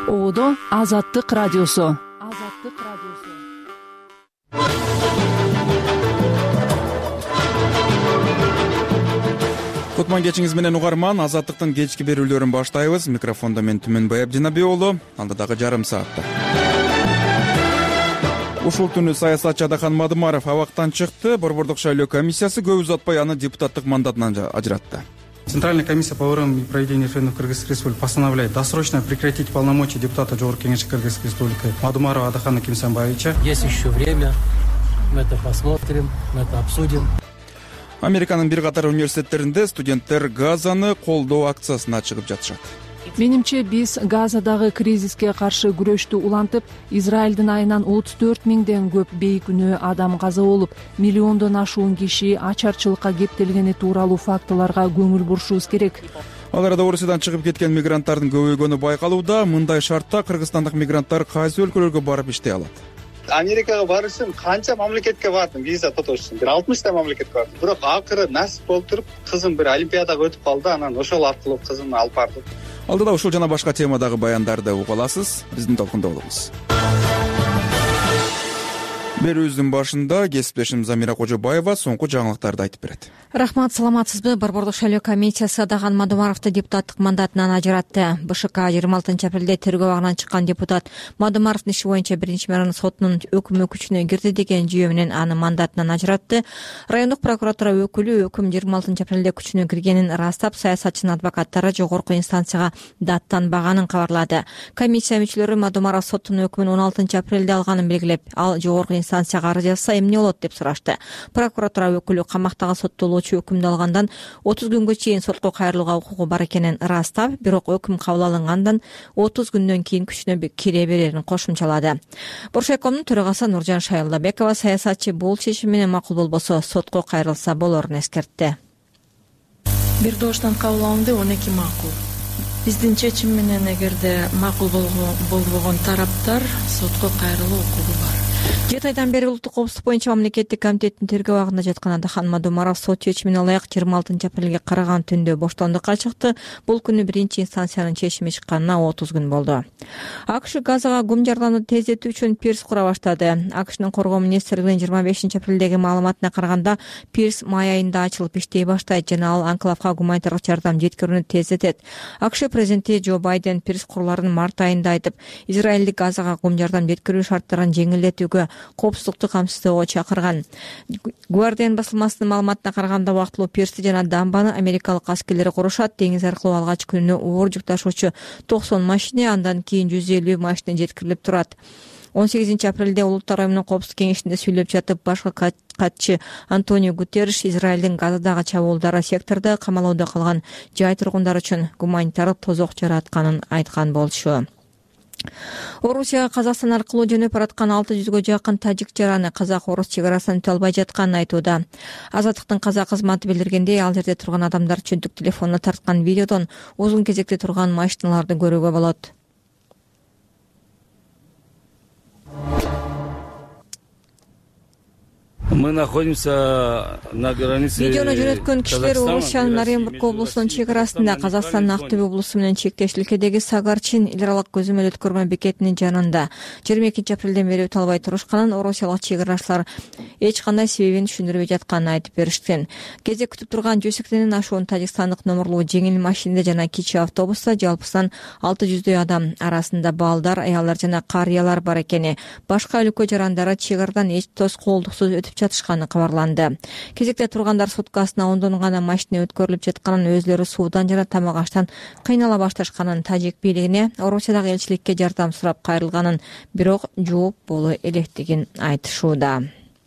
Оодо Азаттык радиосу. Кутман кечиңиз менен угарман, Азаттыктын кечки берүүлөрүн баштайбыз. Микрофондо мен Түмөнбай Абдинабий уулу. Алдыдагы жарым саатта ушул түнү саясатчы Адахан Мадумаров абактан чыкты. Борбордук шайлоо комиссиясы көп узатпай аны депутаттык мандатынан ажыратты. Центральная комиссия по выборам и проведению референдумов Кыргызской Республики постановляет досрочно прекратить полномочия депутата Жогорку Кеңеши Кыргызской Республики Мадумарова Адахана Кимсанбаевича. Есть еще время, мы это посмотрим, мы это обсудим. Американын бир катар университеттеринде студенттер Газаны колдоо акциясына чыгып жатышат. Менимче биз Газадагы кризиске каршы күрөштү улантып, Израилдин айынан 34 миңден көп бейкүнөө адам каза болуп, миллиондон ашуун киши ачарчылыкка кептелгени тууралуу фактыларга көңүл бурушубуз керек. Ал арада Орусиядан чыгып кеткен мигранттардын көбөйгөнү байкалууда. Мындай шартта кыргызстандык мигранттар кайсы өлкөлөргө барып иштей алат? Америкага барыш үчүн канча мамлекетке бардым виза тотош үчүн? 60 мамлекетке бардым. Бирок акыры насип болуп туруп, кызым бир олимпиадага өтүп калды, анан ошол аркылуу кызымды алып бардым. Алдыда ушул жана башка темадагы баяндарды уга аласыз. Биздин толкунда болуңуз. Берүүбүздүн башында кесиптешим Замира Кожобаева соңку жаңылыктарды айтып берет. Рахмат, саламатсызбы? Борбордук шайлоо комиссиясы Адахан Мадумаровду депутаттык мандатынан ажыратты. БШК 26 апрелде тергөө абагынан чыккан депутат Мадумаровдун иши боюнча биринчи мэрдин сотунун өкүмү күчүнө кирди деген жүйө менен аны мандатынан ажыратты. Райондук прокуратура өкүлү өкүм 26 апрелде күчүнө киргенин ырастап, саясатчынын адвокаттары жогорку инстанцияга даттанбаганын кабарлады. Комиссия мүчөлөрү Мадумаров соттун өкүмүн 16 апрелде алганын белгилеп, ал жогорку инстанцияга арыз жазса эмне болот деп сурашты. Прокуратура өкүлү камактагы соттолуучу өкүмдү алгандан 30 күнгө чейин сотко кайрылууга укугу бар экенин ырастап, бирок өкүм кабыл алынгандан 30 күндөн кийин күчүнө кире берерин кошумчалады. Боршайкомдун төрагасы Нуржан Шайлабекова саясатчы бул чечим менен макул болбосо сотко кайрылса болорун эскертти. Бир дооштон кабыл алынды, 12 макул. Биздин чечим менен эгерде макул болбогон тараптар сотко кайрылуу укугу бар. 7 айдан бери улуттук коопсуздук боюнча мамлекеттик комитеттин тергөө абагында жаткан Адахан Мадумаров сот чечимине ылайык 26 апрелге караган түндө боштондукка чыкты. Бул күнү биринчи инстанциянын чечими чыкканына 30 күн болду. АКШ Газага гум жардамды тездетүү үчүн пирс кура баштады. АКШнын коргоо министрлигинин 25 апрелдеги маалыматына караганда, пирс май айында ачылып иштей баштайт жана ал анклавга гуманитардык жардам жеткирүүнү тездетет. АКШ президенти Джо Байден пирс курларын март айында айтып, Израилдик Газага гум жардам жеткирүү шарттарын жеңилдетүүгө, коопсуздукту камсыздоого чакырган. Guardian басылмасынын маалыматына караганда, убактылуу пирсти жана дамбаны америкалык аскерлери курушат. Деңиз аркылуу алгач күнүнө оор жүк ташуучу 90 машина, андан кийин 150 машина жеткирилип турат. 18 апрелде Улуттар уюмунун коопсуздук кеңешинде сүйлөп жатып, башкы катчы Антонио Гутерриш Израилдин Газадагы чабуулдары сектордо камалоодо калган жай тургундары үчүн гуманитардык тозок жаратканын айткан болчу. Орусияга Казакстан аркылуу жөнөп бараткан 600гө жакын тажик жараны казак-орус чегарасын өтө албай жатканын айтууда. Азаттыктын казак кызматы билдиргендей, ал жерде турган адамдар чөнтүк телефонуна тарткан видеодон узун кезекте турган машиналарды көрүүгө болот. Мы находимся на границе. Видеону жөнөткөн кишилер Орусиянын Оренбург облусунун чегарасында, Казакстандын Актөбе облусу менен чектешиликедеги Сагарчин эл аралык көзөмөл өткөрмө бекетинин жанында 22 апрелден бери өтө албай турушканын орусиялык чегарачылар эч кандай себебин түшүндүрбөй жатканын айтып беришкен. Кезек күтүп турган Жөсөктенин ашуун тажикстандык номерлуу жеңил машинеде жана кичи автобуста жалпысынан 600 адам, арасында балдар, аялдар жана карыялар бар экени, башка өлкө жарандары чегарадан эч тоскоолдуксуз өтүп жатышканы кабарланды. Кезекте тургандар суткасына 10 гана машина өткөрүлүп жатканын, өзлөрү суудан жана тамак аштан кыйнала башташканын, тажик бийлигине Орусиядагы элчиликке жардам сурап кайрылганын, бирок жооп боло электигин айтышууда.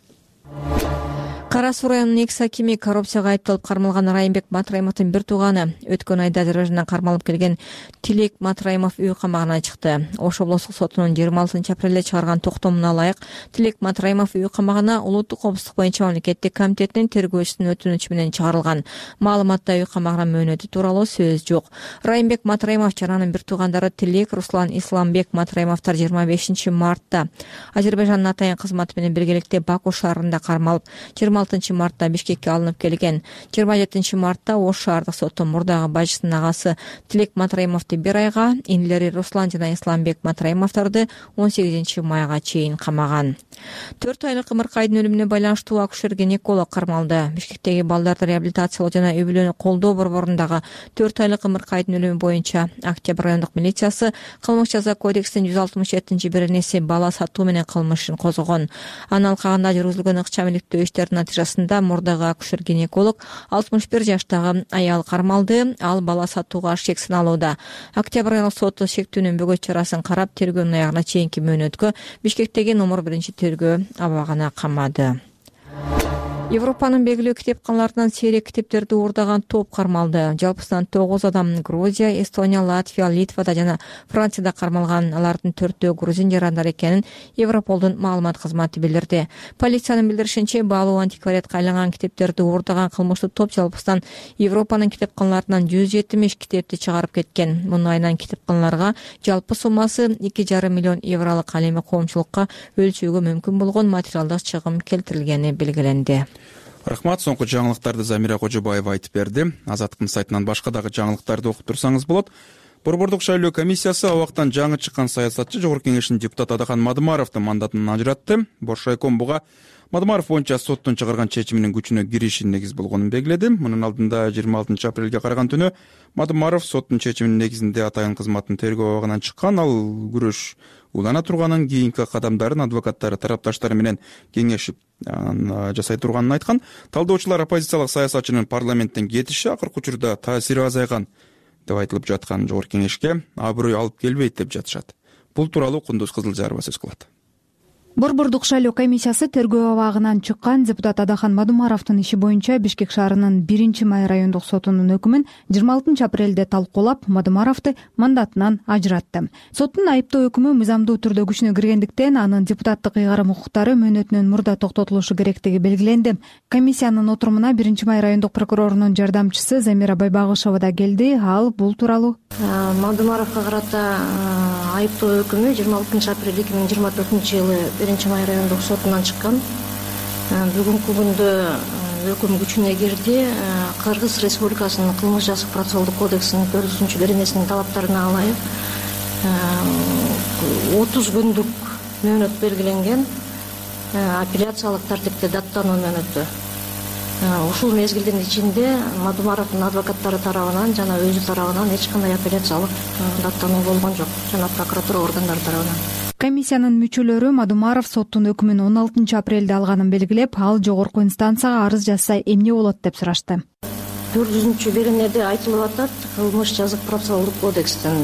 Кара Суу районунун экс-акими коррупцияга айыпталып кармалган Райымбек Матраимовдун бир тууганы өткөн айда Азербайжандан кармалып келген Тилек Матраимов үй камагына чыкты. Ош облустук сотунун 26 апрелде чыгарган токтомуна ылайык Тилек Матраимов үй камагына улуттук коопсуздук боюнча мамлекеттик комитетинин тергөөчүсүнүн өтүнүчү менен чыгарылган. Маалыматта үй камагына мөөнөтү тууралуу сөз жок. Райымбек Матраимов жана анын бир туугандары Тилек, Руслан, Исламбек Матраимовдор 25 мартта Азербайжандын атайын кызматы менен биргеликте Баку шаарында кармалып, 26-мартта Бишкекке алынып келген. 27-мартта Ош шаардык соту мурдагы бажысынын агасы Тилек Матраимовду 1 айга, инилери Руслан жана Исламбек Матраимовдорду 18-майга чейин камаган. 4 айлык ымыркайдын өлүмүнө байланыштуу акушер-гинеколог кармалды. Бишкектеги балдарды реабилитациялоо жана үй-бүлөнү колдоо борборундагы 4 айлык ымыркайдын өлүмү боюнча Октябрь райондук милициясы кылмыш жаза кодексинин 167-беренеси бала сатуу менен кылмышын козгогон. Анын алкагында жүргүзүлгөн ыкчам иликтөө иштеринин натыйжасында мурдагы акушер-гинеколог 61 жаштагы аял кармалды. Ал бала сатууга шек сыналууда. Октябрь райондук соту шектүүнүн бөгөт чарасын карап, тергөөнүн аягына чейинки мөөнөткө Бишкектеги номер 1 тергөө абагына камады. Европанын белгилүү китепканаларынан сейрек китептерди уурдаган топ кармалды. Жалпысынан 9 адам Грузия, Эстония, Латвия, Литвада жана Францияда кармалган. Алардын 4-өө грузин жарандар экенин Европолдун маалымат кызматы билдирди. Полициянын билдиришинче, баалуу антиквариатка айланган китептерди уурдаган кылмыштуу топ жалпысынан Европанын китепканаларынан 170 китепти чыгарып кеткен. Муну айынан китепканаларга жалпы суммасы 2,5 миллион евролук ал эми коомчулукка өлчүүгө мүмкүн болгон материалдык чыгым келтирилгени белгиленди. Рахмат, соңку жаңылыктарды Замира Кожобаева айтып берди. Азаттыктын сайтынан башка дагы жаңылыктарды окуп турсаңыз болот. Борбордук шайлоо комиссиясы абактан жаңы чыккан саясатчы Жогорку Кеңештин депутаты Адахан Мадымаровдун мандатын ажыратты. Боршайком буга Мадымаров боюнча соттун чыгарган чечиминин күчүнө кириши негиз болгонун белгиледи. Мунун алдында 26 апрелге караган түнү Мадымаров соттун чечиминин негизинде атайын кызматтын тергөө абагынан чыккан. Ал күрөш улана турганын, кийинки кадамдарын адвокаттары тарапташтары менен кеңешип жасай турганын айткан. Талдоочулар оппозициялык саясатчынын парламенттен кетиши акыркы учурда таасири азайган деп айтылып жаткан Жогорку Кеңешке аброй алып келбейт деп жатышат. Бул тууралуу Кундуз Кызылжарова сөз кылат. Борбордук шайлоо комиссиясы тергөө абагынан чыккан депутат Адахан Мадымаровдун иши боюнча Бишкек шаарынын 1-май райондук сотунун өкүмүн 26 апрелде талкуулап, Мадымаровду мандатынан ажыратты. Соттун айыптоо өкүмү мыйзамдуу түрдө күчүнө киргендиктен анын депутаттык ыйгарым укуктары мөөнөтүнөн мурда токтотулушу керектиги белгиленди. Комиссиянын отурумуна 1-май райондук прокурорунун жардамчысы Замира Байбагышева да келди. Ал бул тууралуу Мадымаровго карата айыптоо өкүмү 26 апрель 2024-жылы 1-май райондук сотунан чыккан. Бүгүнкү күндө өкүм күчүнө кирди. Кыргыз Республикасынын кылмыш жазык процессуалдык кодексинин 4-беренесинин талаптарына ылайык 30 күндүк мөөнөт белгиленген. Апелляциялык тартипте даттануу мөөнөтү. Ушул мезгилдин ичинде Мадымаровдун адвокаттары тарабынан жана өзү тарабынан эч кандай апелляциялык даттануу болгон жок, жана прокуратура органдары тарабынан. Комиссиянын мүчөлөрү Мадымаров соттун өкүмүн 16 апрелде алганын белгилеп, ал жогорку инстанцияга арыз жазса эмне болот деп сурашты. 4-беренеде айтылып атат, кылмыш жазык процессуалдык кодекстин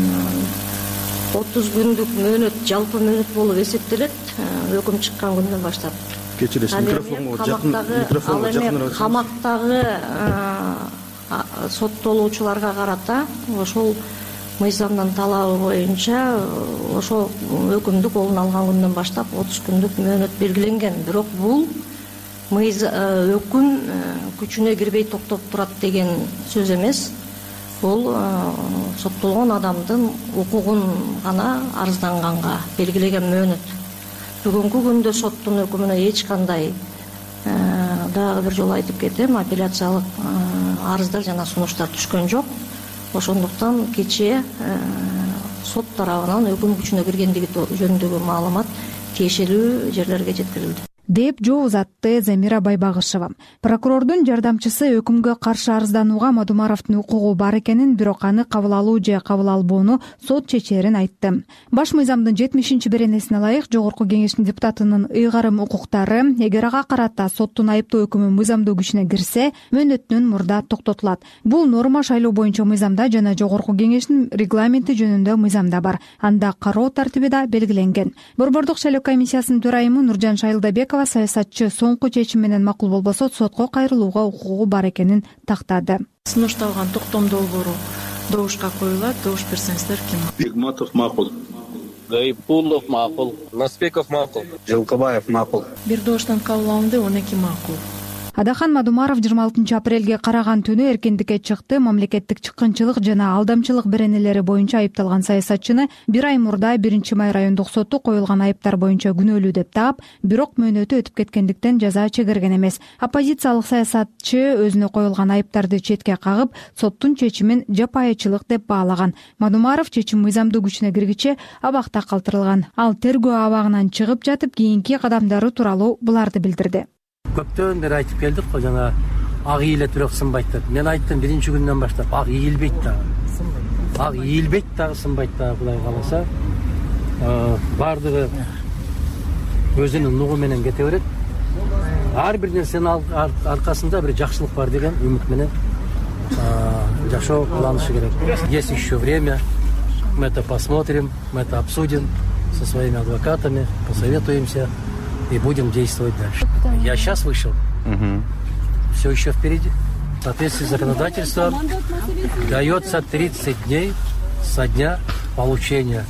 30 күндүк мөөнөт жалпы мөөнөт болуп эсептелет өкүм чыккан күндөн баштап. Кечиресиз, микрофонго жакыныраак. Камактагы соттолуучуларга карата ошол мыйзамдын талабы боюнча ошол өкүмдү колуна алган күндөн баштап 30 күндүк мөөнөт белгиленген. Бирок бул өкүм күчүнө кирбей токтоп турат деген сөз эмес. Бул соттолгон адамдын укугун гана арызданганга белгилеген мөөнөт. Бүгүнкү күндө соттун өкүмүнө эч кандай дагы бир жолу айтып кетем, апелляциялык арыздар жана сунуштар түшкөн жок. Ошондуктан кечээ сот тарабынан өкүм күчүнө киргендиги жөнүндөгү маалымат тиешелүү жерлерге жеткирилди деп жооп узатты Замира Байбагышева. Прокурордун жардамчысы өкүмгө каршы арызданууга Мадымаровдун укугу бар экенин, бирок аны кабыл алуу же кабыл албоону сот чечерин айтты. Баш мыйзамдын 70-беренесине ылайык Жогорку Кеңештин депутатынын ыйгарым укуктары эгер ага карата соттун айыптоо өкүмү мыйзамдуу күчүнө кирсе, мөөнөтүнөн мурда токтотулат. Бул норма шайлоо боюнча мыйзамда жана Жогорку Кеңештин регламенти жөнүндө мыйзамда бар. Анда кароо тартиби да белгиленген. Борбордук шайлоо комиссиясынын төрайымы Нуржан Шайылдабекова саясатчы соңку чечим менен макул болбосо сотко кайрылууга укугу бар экенин тактады. Сунушталган токтом долбоору добушка коюлат. Добуш берсеңиздер ким? Бегматов макул. Гайпулов макул. Наспеков макул. Жылкыбаев макул. Бир добуштан кабыл алынды, 12 макул. Адахан Мадумаров 26 апрелге караган түнү эркиндикке чыкты. Мамлекеттик чыккынчылык жана алдамчылык беренелери боюнча айыпталган саясатчыны 1 ай мурда 1 май райондук соту коюлган айыптар боюнча күнөөлүү деп таап, бирок мөөнөтү өтүп кеткендиктен жаза чегерген эмес. Оппозициялык саясатчы өзүнө коюлган айыптарды четке кагып, соттун чечимин жапайычылык деп баалаган. Мадумаров чечим мыйзамдуу күчүнө киргиче абакта калтырылган. Ал тергөө абагынан чыгып жатып, кийинки кадамдары тууралуу буларды билдирди. Көптөн бери айтып келдик го, жана ак ийилет бирок сынбайт деп. Мен айттым биринчи күндөн баштап, ак ийилбейт дагы. Ак ийилбейт дагы, сынбайт дагы, Кудай кааласа. Бардыгы өзүнүн нугу менен кете берет. Ар бир нерсенин аркасында бир жакшылык бар деген үмүт менен жашоо кылынышы керек. Есть еще время. Мы это посмотрим, мы это обсудим со своими адвокатами, посоветуемся и будем действовать дальше. Я сейчас вышел. Все еще впереди. В соответствии с законодательством дается 30 дней со дня получения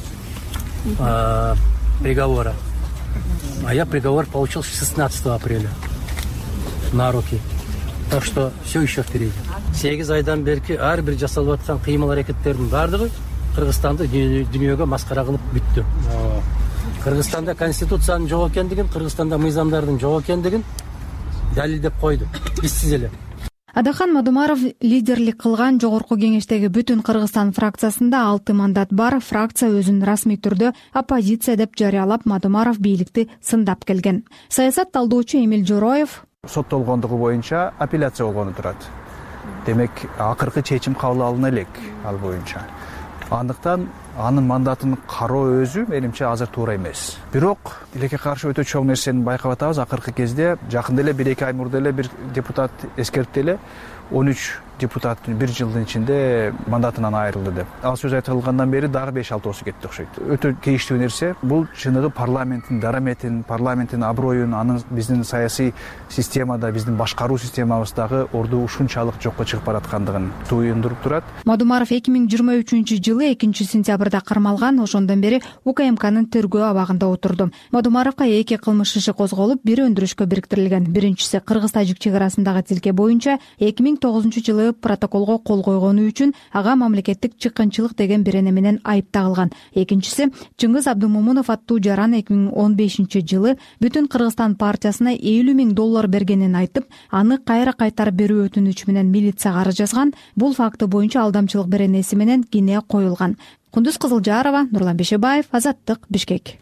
приговора. А я приговор получил 16 апреля на руки. Так что все еще впереди. 8 айдан берки ар бир жасалып аткан кыймыл аракеттердин бардыгы Кыргызстанды дүйнөгө маскара кылып бүттү. Кыргызстанда конституциянын жок экендигин, Кыргызстанда мыйзамдардын жок экендигин далилдеп койду. Биссиз эле. Адахан Мадумаров лидерлик кылган жогорку кеңештеги бүтүн Кыргызстан фракциясында 6 мандат бар. Фракция өзүн расмий түрдө оппозиция деп жарыялап, Мадумаров бийликти сындап келген. Саясат талдоочу Эмил Жороев соттолгондугу боюнча апелляция болгону турат. Демек, акыркы чечим кабыл алына элек ал боюнча. Андыктан анын мандатын кароо өзү менимче азыр туура эмес. Бирок тилекке каршы өтө чоң нерсени байкап атабыз. Акыркы кезде жакында эле 1-2 ай мурда эле бир депутат эскертти эле 13 депутат 1 жылдын ичинде мандатынан айрылды деп. Ал сөз айтылгандан бери дагы 5-6 кетти окшойт. Өтө кейиштүү нерсе. Бул чыныгы парламенттин дараметин, парламенттин аброюн, анын биздин саясий системада, биздин башкаруу системабыздагы орду ушунчалык жокко чыгып бараткандыгын туюндуруп турат. Мадумаров 2023-жылы 2-сентябрда кармалган. Ошондон бери УКМКнын тергөө абагында отурду. Мадумаровго 2 кылмыш иши козголуп, бири өндүрүшкө бириктирилген. Биринчиси Кыргыз-Тажик чек арасындагы тилке боюнча 2009-жылы протоколго кол койгону үчүн ага мамлекеттик чыккынчылык деген берене менен айыпталган. Экинчиси Чыңгыз Абдымомунов аттуу жаран 2015-жылы Бүтүн Кыргызстан партиясына $50,000 бергенин айтып, аны кайра кайтарып берүү өтүнүчү менен милицияга арыз жазган. Бул факты боюнча алдамчылык беренеси менен кине коюлган. Кундуз Кызылжарова, Нурлан Бешебаев, Азаттык, Бишкек.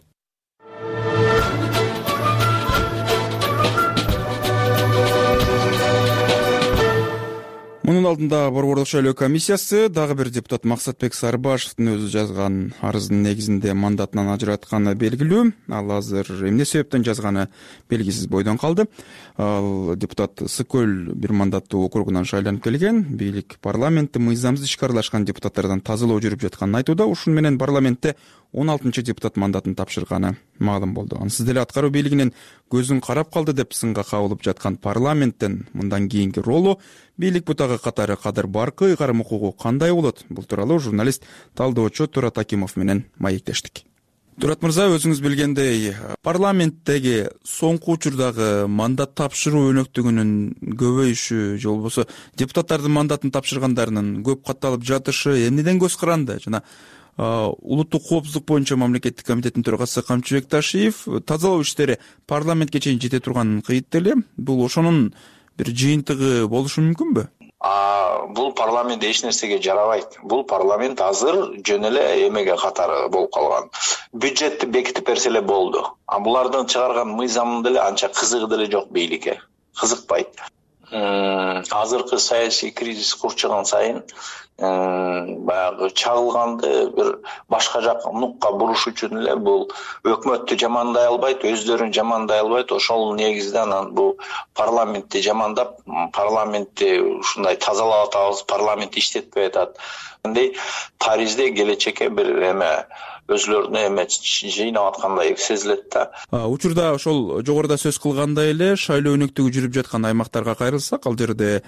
Мунун алдында Борбордук шайлоо комиссиясы дагы бир депутат Максатбек Сарбашевдин өзү жазган арыздын негизинде мандатынан ажыратканы белгилүү. Ал азыр эмне себептен жазганы белгисиз бойдон калды. Ал депутат Ысык-Көл бир мандаттуу округунан шайланып келген. Бийлик парламентте мыйзамсыз ишке аралашкан депутаттардан тазалоо жүрүп жатканын айтууда. Ушун менен парламентте 16 депутат мандатын тапшырганы маалым болду. Ансыз деле аткаруу бийлигинин көзүн карап калды деп сынга кабылып жаткан парламенттен мындан кийинки ролу, бийлик бутагы катары Кадыр Баркы ыйгарым укугу кандай болот? Бул тууралуу журналист талдоочу Турат Акимов менен маектештик. Турат мырза, өзүңүз билгендей, парламенттеги соңку учурдагы мандат тапшыруу өнөктүгүнүн көбөйүшү же болбосо депутаттардын мандатын тапшыргандарынын көп катталып жатышы эмнеден көз каранды? Жана улуттук коопсуздук боюнча мамлекеттик комитеттин төрагасы Камчыбек Ташиев тазалоо иштери парламентке чейин жете турганын кыйытты эле. Бул ошонун бир жыйынтыгы болушу мүмкүнбү? Бул парламент эч нерсеге жарабайт. Бул парламент азыр жөн эле эмеге катары болуп калган. Бюджетти бекитип берсе эле болду. Булардын чыгарган мыйзамы деле анча кызыгы деле жок бийликке. Кызыкпайт. Азыркы саясий кризис курчаган сайын баягы чагылганды бир башка жакка нукка буруш үчүн эле бул өкмөттү жамандай албайт, өздөрүн жамандай албайт. Ошол негизде анан бул парламентти жамандап, парламентти ушундай тазалап атабыз, парламент иштетпей атат. Мындай таризде келечекке бир эме өзлөрүнө эме жыйнап аткандай сезилет да. Учурда ошол жогоруда сөз кылгандай эле шайлоо өнөктүгү жүрүп жаткан аймактарга кайрылсак, ал жерде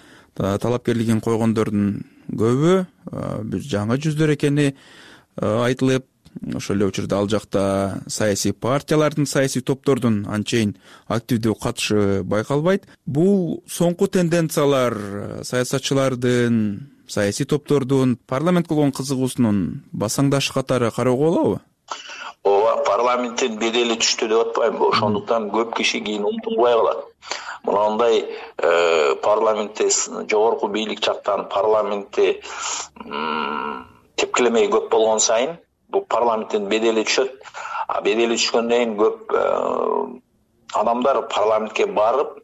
талапкерлигин койгондордун көбү бир жаңы жүздөр экени айтылып, ошол эле учурда ал жакта саясий партиялардын, саясий топтордун анчейин активдүү катышы байкалбайт. Бул соңку тенденциялар саясатчылардын, саясий топтордун парламентке болгон кызыгуусунун басаңдашы катары кароого болобу? Ооба, парламенттин бедели түштү деп атпаймынбы. Ошондуктан көп киши кийин умтулбай калат. Мындай парламентте жогорку бийлик жактан парламентти тепкилемей көп болгон сайын бул парламенттин бедели түшөт. А бедели түшкөндөн кийин көп адамдар парламентке барып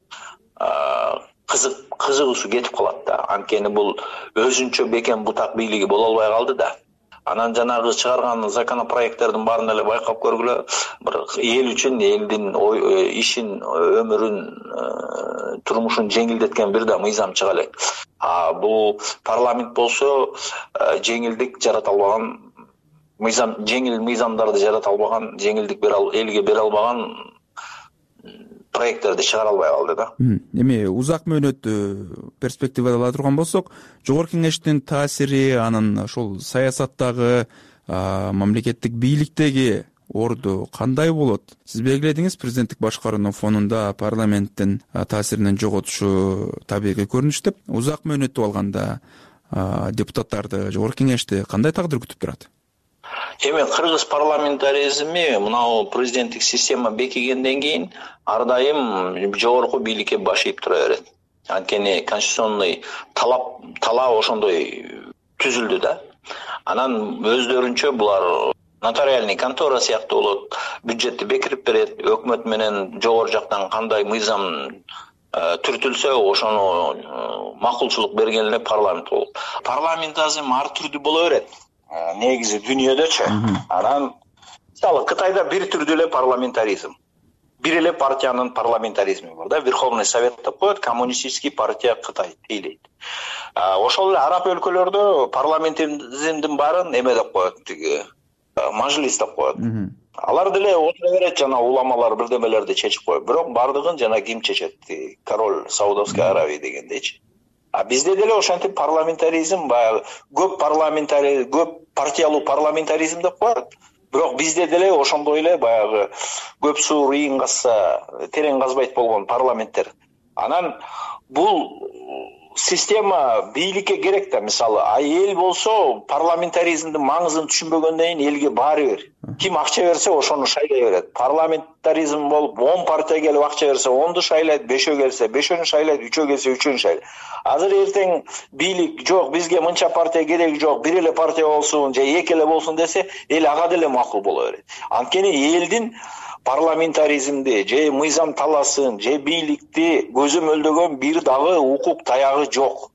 кызыгуусу кетип калат да. Анткени бул өзүнчө бекем бутак бийлиги боло албай калды да. Анан жанагы чыгарган законопроекттердин баарын эле байкап көргүлө, бир эл үчүн, элдин ишин, өмүрүн, турмушун жеңилдеткен бир да мыйзам чыга элек. А бул парламент болсо жеңилдик жарата албаган, жеңил мыйзамдарды жарата албаган, жеңилдик элге бере албаган проекттерди чыгара албай калды да. Эми узак мөөнөт перспективада ала турган болсок, жогорку кеңештин таасири, анын ошол саясаттагы, мамлекеттик бийликтеги орду кандай болот? Сиз белгиледиңиз, президенттик башкаруунун фонунда парламенттин таасиринин жоготушу табигый көрүнүш деп. Узак мөөнөттү алганда депутаттарды, жогорку кеңешти кандай тагдыр күтүп турат? Эми кыргыз парламентаризми мынау президенттик система бекигенден кийин ар дайым жогорку бийликке баш ийип тура берет. Анткени конституционный талап ошондой түзүлдү да. Анан өздөрүнчө булар нотариальный контора сыяктуу болот, бюджетти бекирип берет, өкмөт менен жогору жактан кандай мыйзам түртүлсө ошону макулчулук берген эле парламент болот. Парламентаризм ар түрдүү боло берет. Негизи дүйнөдөчү. Анан мисалы Кытайда бир түрдүү эле парламентаризм. Бир эле партиянын парламентаризми бар да, Верховный Совет деп коет, Коммунистический партия Кытай дейлейт. Ошол эле араб өлкөлөрдө парламентаризмдин баарын эме деп коет, мажлис деп коет. Алар деле отура берет, жана уламалар бирдемелерди чечип коет. Бирок бардыгын жана ким чечет? Король Саудовской Аравии дегендейчи. А бизде деле ошентип парламентаризм баягы көп партиялуу парламентаризм деп коет. Бирок бизде деле ошондой эле баягы көп суу ыйын казса терең казбайт болгон парламенттер. Анан бул система бийликке керек да, мисалы, эл болсо парламентаризмдин маңызын түшүнбөгөндөн кийин элге баары бир. Ким акча берсе ошону шайлай берет. Парламентаризм болуп 10 партия келип акча берсе 10ду шайлайт, 5 келсе 5-өн шайлайт, 3 келсе 3-өн шайлайт. Азыр эртең бийлик жок, бизге мынча партия кереги жок, бир эле партия болсун же эки эле болсун десе, эл ага деле макул боло берет. Анткени элдин парламентаризмди же мыйзам таласын же бийликти көзөмөлдөгөн бир дагы укук таягы жок.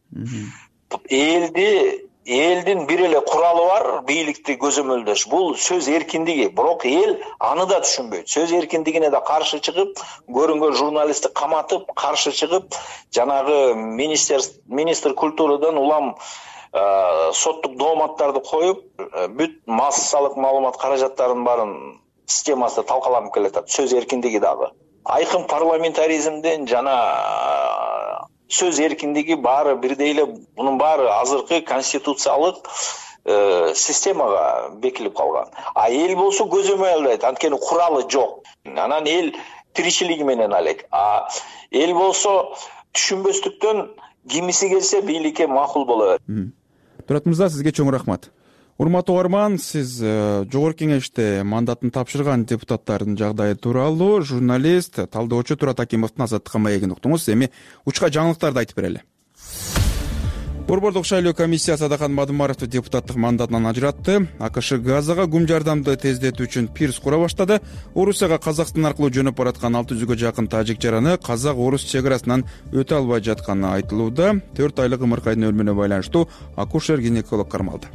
Элдин бир эле куралы бар, бийликти көзөмөлдөш. Бул сөз эркиндиги, бирок эл аны да түшүнбөйт. Сөз эркиндигине да каршы чыгып, көрүнгөн журналистти каматып, каршы чыгып, жанагы министр культурадан улам соттук дооматтарды коюп, бүт массалык маалымат каражаттарынын баарын системасы талкаланып келатат. Сөз эркиндиги дагы. Айкын парламентаризмден жана сөз эркиндиги баары бирдей эле, бунун баары азыркы конституциялык системага бекилип калган. А эл болсо көзөмөлдөйт, анткени куралы жок. Анан эл тиричилиги менен алек. А эл болсо түшүнбөстүктөн кимиси келсе бийликке макул боло берет. Турат мырза, сизге чоң рахмат. Урматтуу угарман, сиз жогорку кеңеште мандатын тапшырган депутаттардын жагдайы тууралуу журналист, талдоочу Турат Акимовдун Азаттыкка маегин уктуңуз. Эми учка жаңылыктарды айтып берели. Борбордук шайлоо комиссиясы Адахан Мадумаровду депутаттык мандатынан ажыратты. АКШ Газага гум жардамды тездетүү үчүн пирс кура баштады. Орусияга Казакстан аркылуу жөнөп бараткан 600гө жакын тажик жараны казак-орус чек арасынан өтө албай жатканы айтылууда. 4 айлык ымыркайдын өлүмүнө байланыштуу акушер-гинеколог кармалды.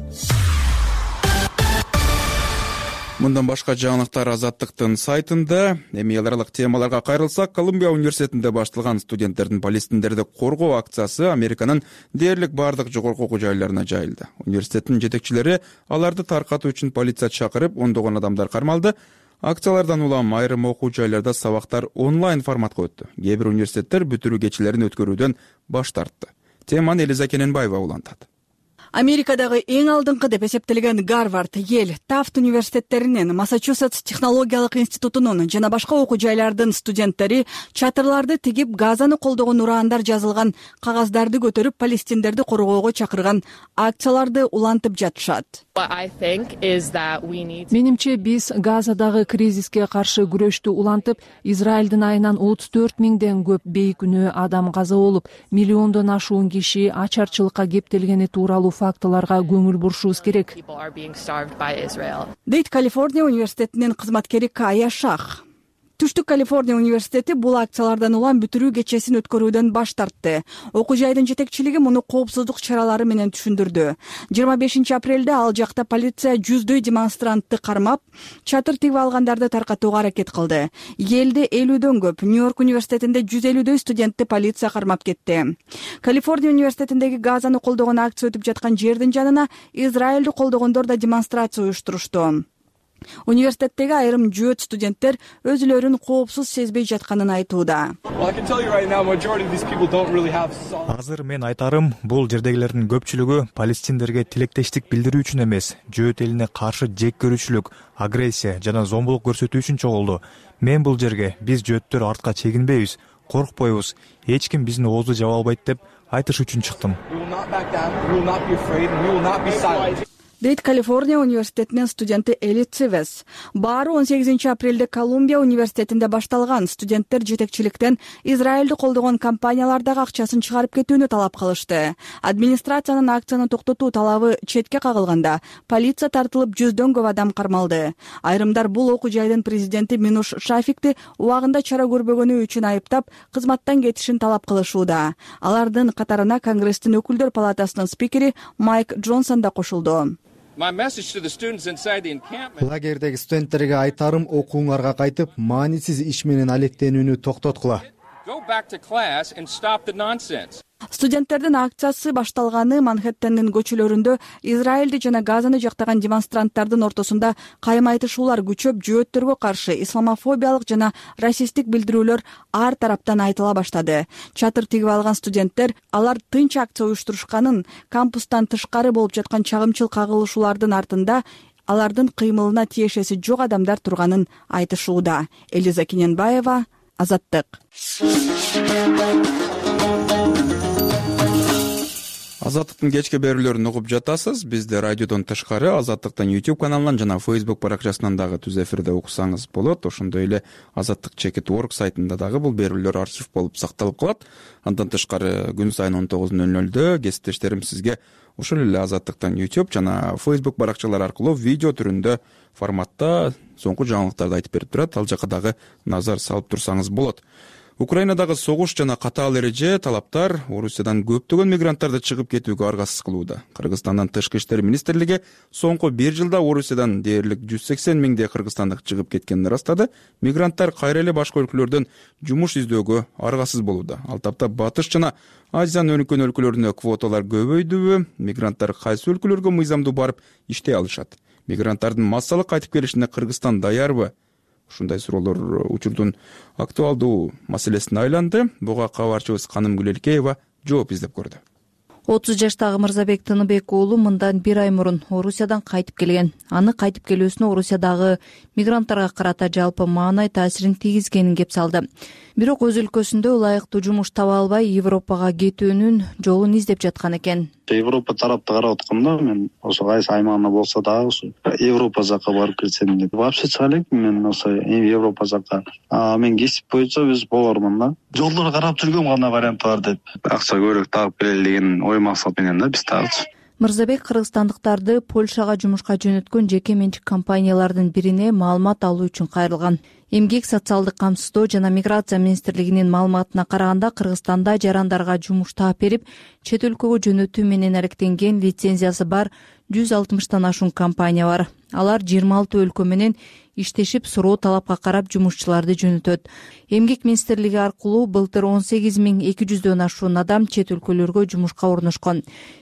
Мындан башка жаңылыктар Азаттыктын сайтында. Эми эл аралык темаларга кайрылсак, Колумбия университетинде башталган студенттердин палестиндерди коргоо акциясы Американын дээрлик бардык жогорку окуу жайларына жайылды. Университеттин жетекчилери аларды таркатуу үчүн полиция чакырып, ондогон адамдар кармалды. Акциялардан улам айрым окуу жайларда сабактар онлайн форматка өттү. Кээ бир университеттер бүтүрүү кечелерин өткөрүүдөн баш тартты. Теманы Элиза Кененбаева улантат. Америкадагы эң алдыңкы деп эсептелген Гарвард, Йель, Тафт университеттеринин, Массачусетс технологиялык институтунун жана башка окуу жайлардын студенттери чатырларды тигип Газаны колдогон ураандар жазылган кагаздарды көтөрүп палестиндерди коргоого чакырган акцияларды улантып жатышат. Менимче биз Газадагы кризиске каршы күрөштү улантып, Израилдин айынан 34 миңден көп бейик күнөө адам каза болуп, миллиондон ашуун киши ачарчылыкка кептелгени тууралуу фактыларга көңүл бурушубуз керек, дейт Калифорния университетинин кызматкери Кая Шах. Түштүк Калифорния университети бул акциялардан улам бүтүрүү кечесин өткөрүүдөн баш тартты. Окуу жайдын жетекчилиги муну коопсуздук чаралары менен түшүндүрдү. 25 апрелде ал жакта полиция жүздөй демонстрантты кармап, чатыр тигип алгандарды таркатууга аракет кылды. Элде 50дөн көп, Нью-Йорк университетинде 150дөй студентти полиция кармап кетти. Калифорния университетиндеги Газаны колдогон акция өтүп жаткан жердин жанына Израилди колдогондор да демонстрация уюштурушту. Университеттеги айрым жөөт студенттер өзүлөрүн коопсуз сезбей жатканын айтууда. Азыр мен айтарым, бул жердегилердин көпчүлүгү палестиндерге тилектештик билдирүү үчүн эмес, жөөт элине каршы жек көрүүчүлүк, агрессия жана зомбулук көрсөтүү үчүн чогулду. Мен бул жерге биз жөөттөр артка чегинбейбиз, коркпойбуз, эч ким биздин оозду жаба албайт деп айтыш үчүн чыктым, дейт Калифорния университетинин студенти Эли Цивес. Баары 18 апрелде Колумбия университетинде башталган. Студенттер жетекчиликтен Израилди колдогон компаниялардагы акчасын чыгарып кетүүнү талап кылышты. Администрациянын акцияны токтотуу талабы четке кагылганда, полиция тартылып жүздөн көп адам кармалды. Айрымдар бул окуу жайдын президенти Минуш Шафикти убагында чара көрбөгөнү үчүн айыптап, кызматтан кетишин талап кылышууда. Алардын катарына Конгресстин өкүлдөр палатасынын спикери Майк Джонсон да кошулду. Лагердеги студенттерге айтарым, окууңарга кайтып, маанисиз иш менен алектенүүнү токтоткула. Студенттердин акциясы башталганы Манхэттендин көчөлөрүндө Израилди жана Газаны жактаган демонстранттардын ортосунда кайым айтышуулар күчөп, жөөттөргө каршы исламофобиялык жана расисттик билдирүүлөр ар тараптан айтыла баштады. Чатыр тигип алган студенттер алар тынч акция уюштурушканын, кампустан тышкары болуп жаткан чагымчыл кагылышуулардын артында алардын кыймылына тиешеси жок адамдар турганын айтышууда. Элиза Кененбаева, Азаттык. Азаттыктын кечки берүүлөрүн угуп жатасыз. Бизде радиодон тышкары Азаттыктын YouTube каналынан жана Facebook баракчасынан дагы түз эфирде уксаңыз болот. Ошондой эле Азаттык.org сайтында дагы бул берүүлөр архив болуп сакталып калат. Андан тышкары күн сайын 19:00 кесиптештерим сизге ушул эле Азаттыктан YouTube жана Facebook баракчалары аркылуу видео түрүндө форматта соңку жаңылыктарды айтып берип турат. Ал жака дагы назар салып турсаңыз болот. Украинадагы согуш жана катаал эреже талаптар Орусиядан көптөгөн мигранттарды чыгып кетүүгө аргасыз кылууда. Кыргызстандын тышкы иштер министрлиги соңку 1 жылда Орусиядан дээрлик 180 миңдей кыргызстандык чыгып кеткенин ырастады. Мигранттар кайра эле башка өлкөлөрдөн жумуш издөөгө аргасыз болууда. Ал тапта Батыш жана Азиянын өнүккөн өлкөлөрүнө квоталар көбөйдүбү? Мигранттар кайсы өлкөлөргө мыйзамдуу барып иштей алышат? Мигранттардын массалык кайтып келишине Кыргызстан даярбы? Ушундай суроолор учурдун актуалдуу маселесине айланды. Буга кабарчыбыз Каным Гүлелкеева жооп издеп көрдү. 30 жаштагы Мырзабек Тыныбек уулу мындан 1 ай мурун Орусиядан кайтып келген. Аны кайтып келүүсүнө Орусиядагы мигранттарга карата жалпы маанай таасирин тийгизгенин кеп салды. Бирок өз өлкөсүндө ылайыктуу жумуш таба албай Европага кетүүнүн жолун издеп жаткан экен. Европа тарапты карап атканда мен ошо кайсы аймагына болсо дагы ушу Европа жакка барып келсем деп. Вообще чыга элекмин мен ошо Европа жакка. Мен кесип боюнча өз повармын да. Жолдор карап жүргөм кандай вариант бар деп. Акча көбүрөөк таап келели деген ой максат менен да биз дагычы. Мырзабек кыргызстандыктарды Польшага жумушка жөнөткөн жеке менчик компаниялардын бирине маалымат алуу үчүн кайрылган. Эмгек социалдык камсыздоо жана миграция министрлигинин маалыматына караганда Кыргызстанда жарандарга жумуш таап берип, чет өлкөгө жөнөтүү менен алектенген лицензиясы бар 160тан ашуун компания бар. алар 26 өлкө менен иштешип суроо талапка карап жумушчуларды жөнөтөт. Эмгек министрлиги аркылуу былтыр 18.200дөн ашуун адам чет өлкөлөргө жумушка орношкон.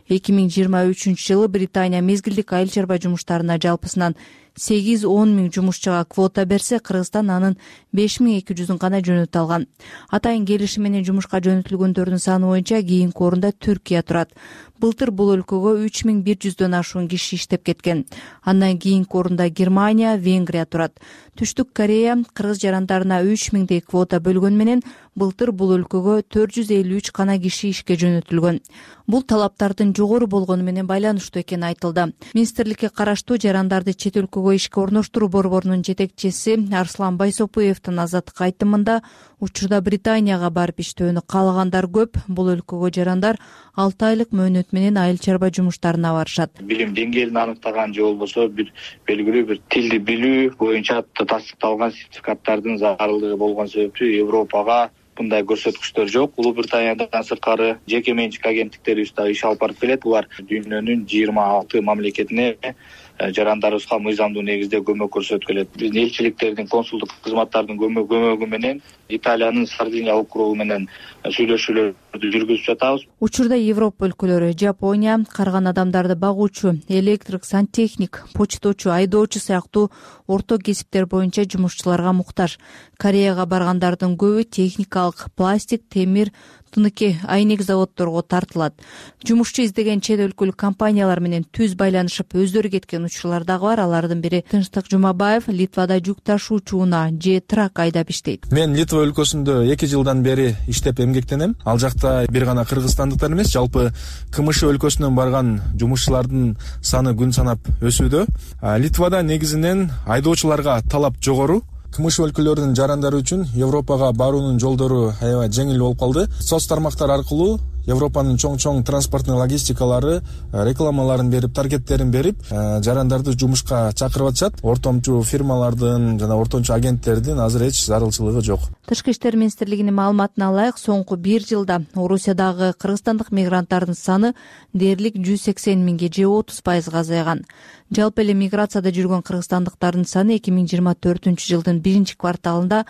2023 жылы Британия мезгилдик айыл чарба жумуштарына жалпысынан 8-10 миң жумушчуга квота берсе, Кыргызстан анын 5200-ын гана жөнөтө алган. Атайын келишим менен жумушка жөнөтүлгөндөрдүн саны боюнча кийинки орунда Түркия турат. Былтыр бул өлкөгө 3100дөн ашуун киши иштеп кеткен. Андан кийинки орунда Германия, Венгрия турат. Түштүк Корея кыргыз жарандарына 3000дей квота бөлгөн менен былтыр бул өлкөгө 453 гана киши ишке жөнөтүлгөн. Бул талаптардын жогору болгону менен байланыштуу экени айтылды. Министрликке караштуу жарандарды чет өлкөгө ишке орноштуруу борборунун жетекчиси Арслан Байсопуевдин Азаттыкка айтымында, учурда Британияга барып иштөөнү каалагандар көп. Бул өлкөгө жарандар 6 айлык мөөнөт менен айыл чарба жумуштарына барышат. Билим деңгээлин аныктаган же болбосо бир белгилүү бир тилди билүү боюнча тастыкталган сертификаттардын зарылдыгы болгон себептүү Европага мындай көрсөткүчтөр жок. Улуу Британиядан сырткары жеке менчик агенттиктерибиз дагы иш алып барып келет. Булар дүйнөнүн 26 мамлекетине жарандарыбызга мыйзамдуу негизде көмөк көрсөтүп келет. Биздин элчиликтердин, консулдук кызматтардын көмөгү менен Италиянын Сардиния округу менен сүйлөшүүлөрдү жүргүзүп жатабыз. Учурда Европа өлкөлөрү, Жапония карган адамдарды багуучу, электрик, сантехник, почточу, айдоочу сыяктуу орто кесиптер боюнча жумушчуларга муктаж. Кореяга баргандардын көбү техникалык, пластик, темир, тыныки, айнек заводдорго тартылат. Жумушчу издеген чет өлкөлүк компаниялар менен түз байланышып өздөрү кеткен учурлар дагы бар. Алардын бири Тынчтык Жумабаев Литвада жүк ташуучу унаа же трак айдап иштейт. Мен Литва өлкөсүндө 2 жылдан бери иштеп эмгектенем. Ал жакта бир гана кыргызстандыктар эмес, жалпы КМШ өлкөсүнөн барган жумушчулардын саны күн санап өсүүдө. Литвада негизинен айдоочуларга талап жогору. КМШ өлкөлөрүнүн жарандары үчүн Европага баруунун жолдору аябай жеңил болуп калды. Соц тармактар аркылуу Европанын чоң транспорттун логистикалары рекламаларын берип, таргеттерин берип, жарандарды жумушка чакырып атышат. Ортомчу фирмалардын жана ортомчу агенттердин азыр эч зарылчылыгы жок. Тышкы иштер министрлигинин маалыматына ылайык, соңку 1 жылда Орусиядагы кыргызстандык мигранттардын саны дээрлик 180 миңге же 30% азайган. Жалпы эле миграцияда жүргөн кыргызстандыктардын саны 2024 жылдын 1 кварталында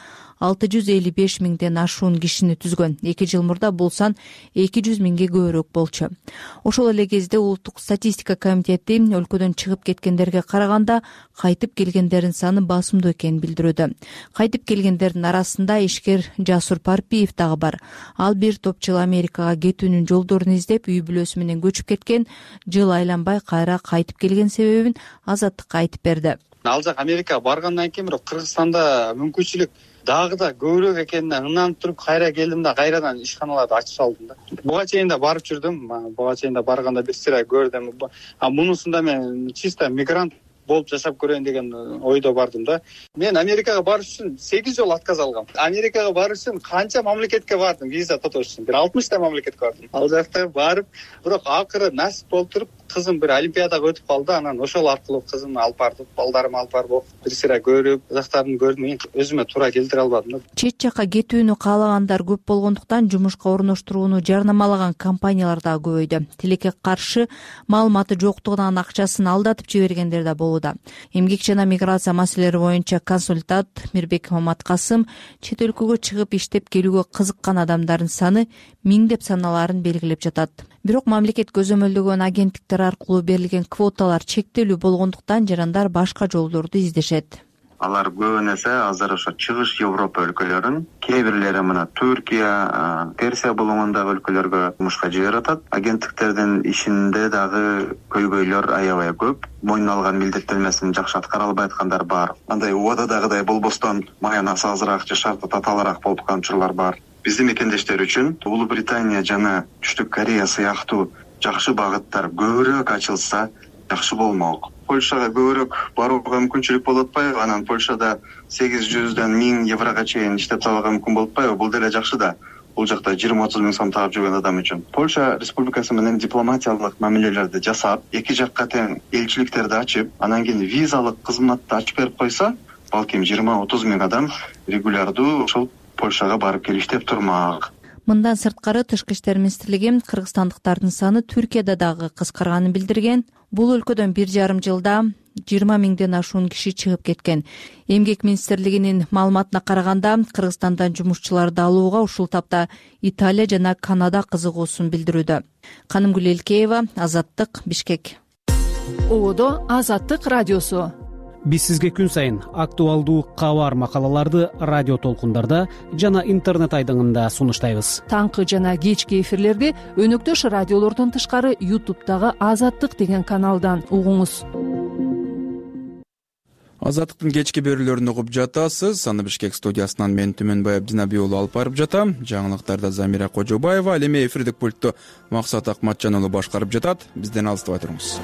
655 миңден ашуун кишини түзгөн. 2 жыл мурда бул сан 200 миңге көбүрөөк болчу. Ошол эле кезде Улуттук статистика комитети өлкөдөн чыгып кеткендерге караганда кайтып келгендердин саны басымдуу экенин билдирүүдө. Кайтып келгендердин арасында ишкер Жасур Парпиев дагы бар. Ал бир топ жыл Америкага кетүүнүн жолдорун издеп, үй бүлөсү менен көчүп кеткен, жыл айланбай кайра кайтып келген себебин Азаттыкка айтып берди. Ал жак Америкага баргандан кийин бирок Кыргызстанда мүмкүнчүлүк дагы да көбүрөөк экенине ынанып туруп кайра келдим да кайрадан ишканаларды ачып салдым да. Буга чейин да барып жүрдүм. Буга чейин да барганда бир сыйра көрдүм. Мунусунда мен чисто мигрант болуп жашап көрөйүн деген ойдо бардым да. Мен Америкага барыш үчүн 8 жолу отказ алгам. Америкага барыш үчүн канча мамлекетке бардым, виза тотош үчүн. Бир 60 мамлекетке бардым. Ал жакта барып, бирок акыры насип болуп туруп, кызым бир олимпиадага өтүп калды. Анан ошол аркылуу кызымды алып бардым, балдарымды алып барып, бир сыйра көрүп, жактарын көрдүм. Өзүмө туура келтире албадым да. Чет жакка кетүүнү каалагандар көп болгондуктан жумушка орноштурууну жарнамалаган компаниялар да көбөйдү. Тилекке каршы маалыматы жоктугунан акчасын алдатып жибергендер да болууда. Эмгек жана миграция маселелери боюнча консультант Мирбек Маматкасым чет өлкөгө чыгып иштеп келүүгө кызыккан адамдардын саны миңдеп саналарын белгилеп жатат. Бирок мамлекет көзөмөлдөгөн агенттиктер аркылуу берилген квоталар чектелүү болгондуктан жарандар башка жолдорду издешет. Алар көбүн эсе азыр ошо чыгыш Европа өлкөлөрүн, кээ бирлери мына Түркия, Персия болгондагы өлкөлөргө жумушка жиберип атат. Агенттиктердин ишинде дагы көйгөйлөр аябай көп. Мойнуна алган милдеттенмесин жакшы аткара албай аткандар бар. Андай убададагыдай болбостон маянасы азыраак же шарты татаалыраак болуп аткан учурлар бар. Биздин мекендештер үчүн Улуу Британия жана Түштүк Корея сыяктуу жакшы багыттар көбүрөөк ачылса жакшы болмок. Польшага көбүрөөк барууга мүмкүнчүлүк болуп атпайбы? Анан Польшада 800дөн 1000 еврого чейин иштеп табууга мүмкүн болуп атпайбы? Бул деле жакшы да. Бул жакта 20-30 миң сом таап жүргөн адам үчүн. Польша республикасы менен дипломатиялык мамилелерди жасап, эки жакка тең элчиликтерди ачып, анан кийин визалык кызматты ачып берип койсо, балким 20-30 миң адам регулярдуу ошол Польшага барып келип иштеп турмак. Мындан сырткары Тышкы иштер министрлиги кыргызстандыктардын саны Түркияда дагы кыскарганын билдирген. Бул өлкөдөн 1,5 жылда 20 миңден ашуун киши чыгып кеткен. Эмгек министрлигинин маалыматына караганда, Кыргызстандан жумушчуларды алууга ушул тапта Италия жана Канада кызыгуусун билдирүүдө. Канымгүл Элкеева, Азаттык, Бишкек. Ободо Азаттык радиосу. Биз сизге күн сайын актуалдуу кабар макалаларды радио толкундарда жана интернет айдыңында сунуштайбыз. Таңкы жана кечки эфирлерди өнөктөш радиолордон тышкары YouTube'дагы Азаттык деген каналдан угуңуз. Азаттыктын кечки берүүлөрүн угуп жатасыз. Аны Бишкек студиясынан мен Түмөнбай Абдинабий уулу алып барып жатам. Жаңылыктарда Замира Кожобаева, ал эми эфирдик пультту Максат Акматжан уулу башкарып жатат. Бизден алыстабай туруңуз.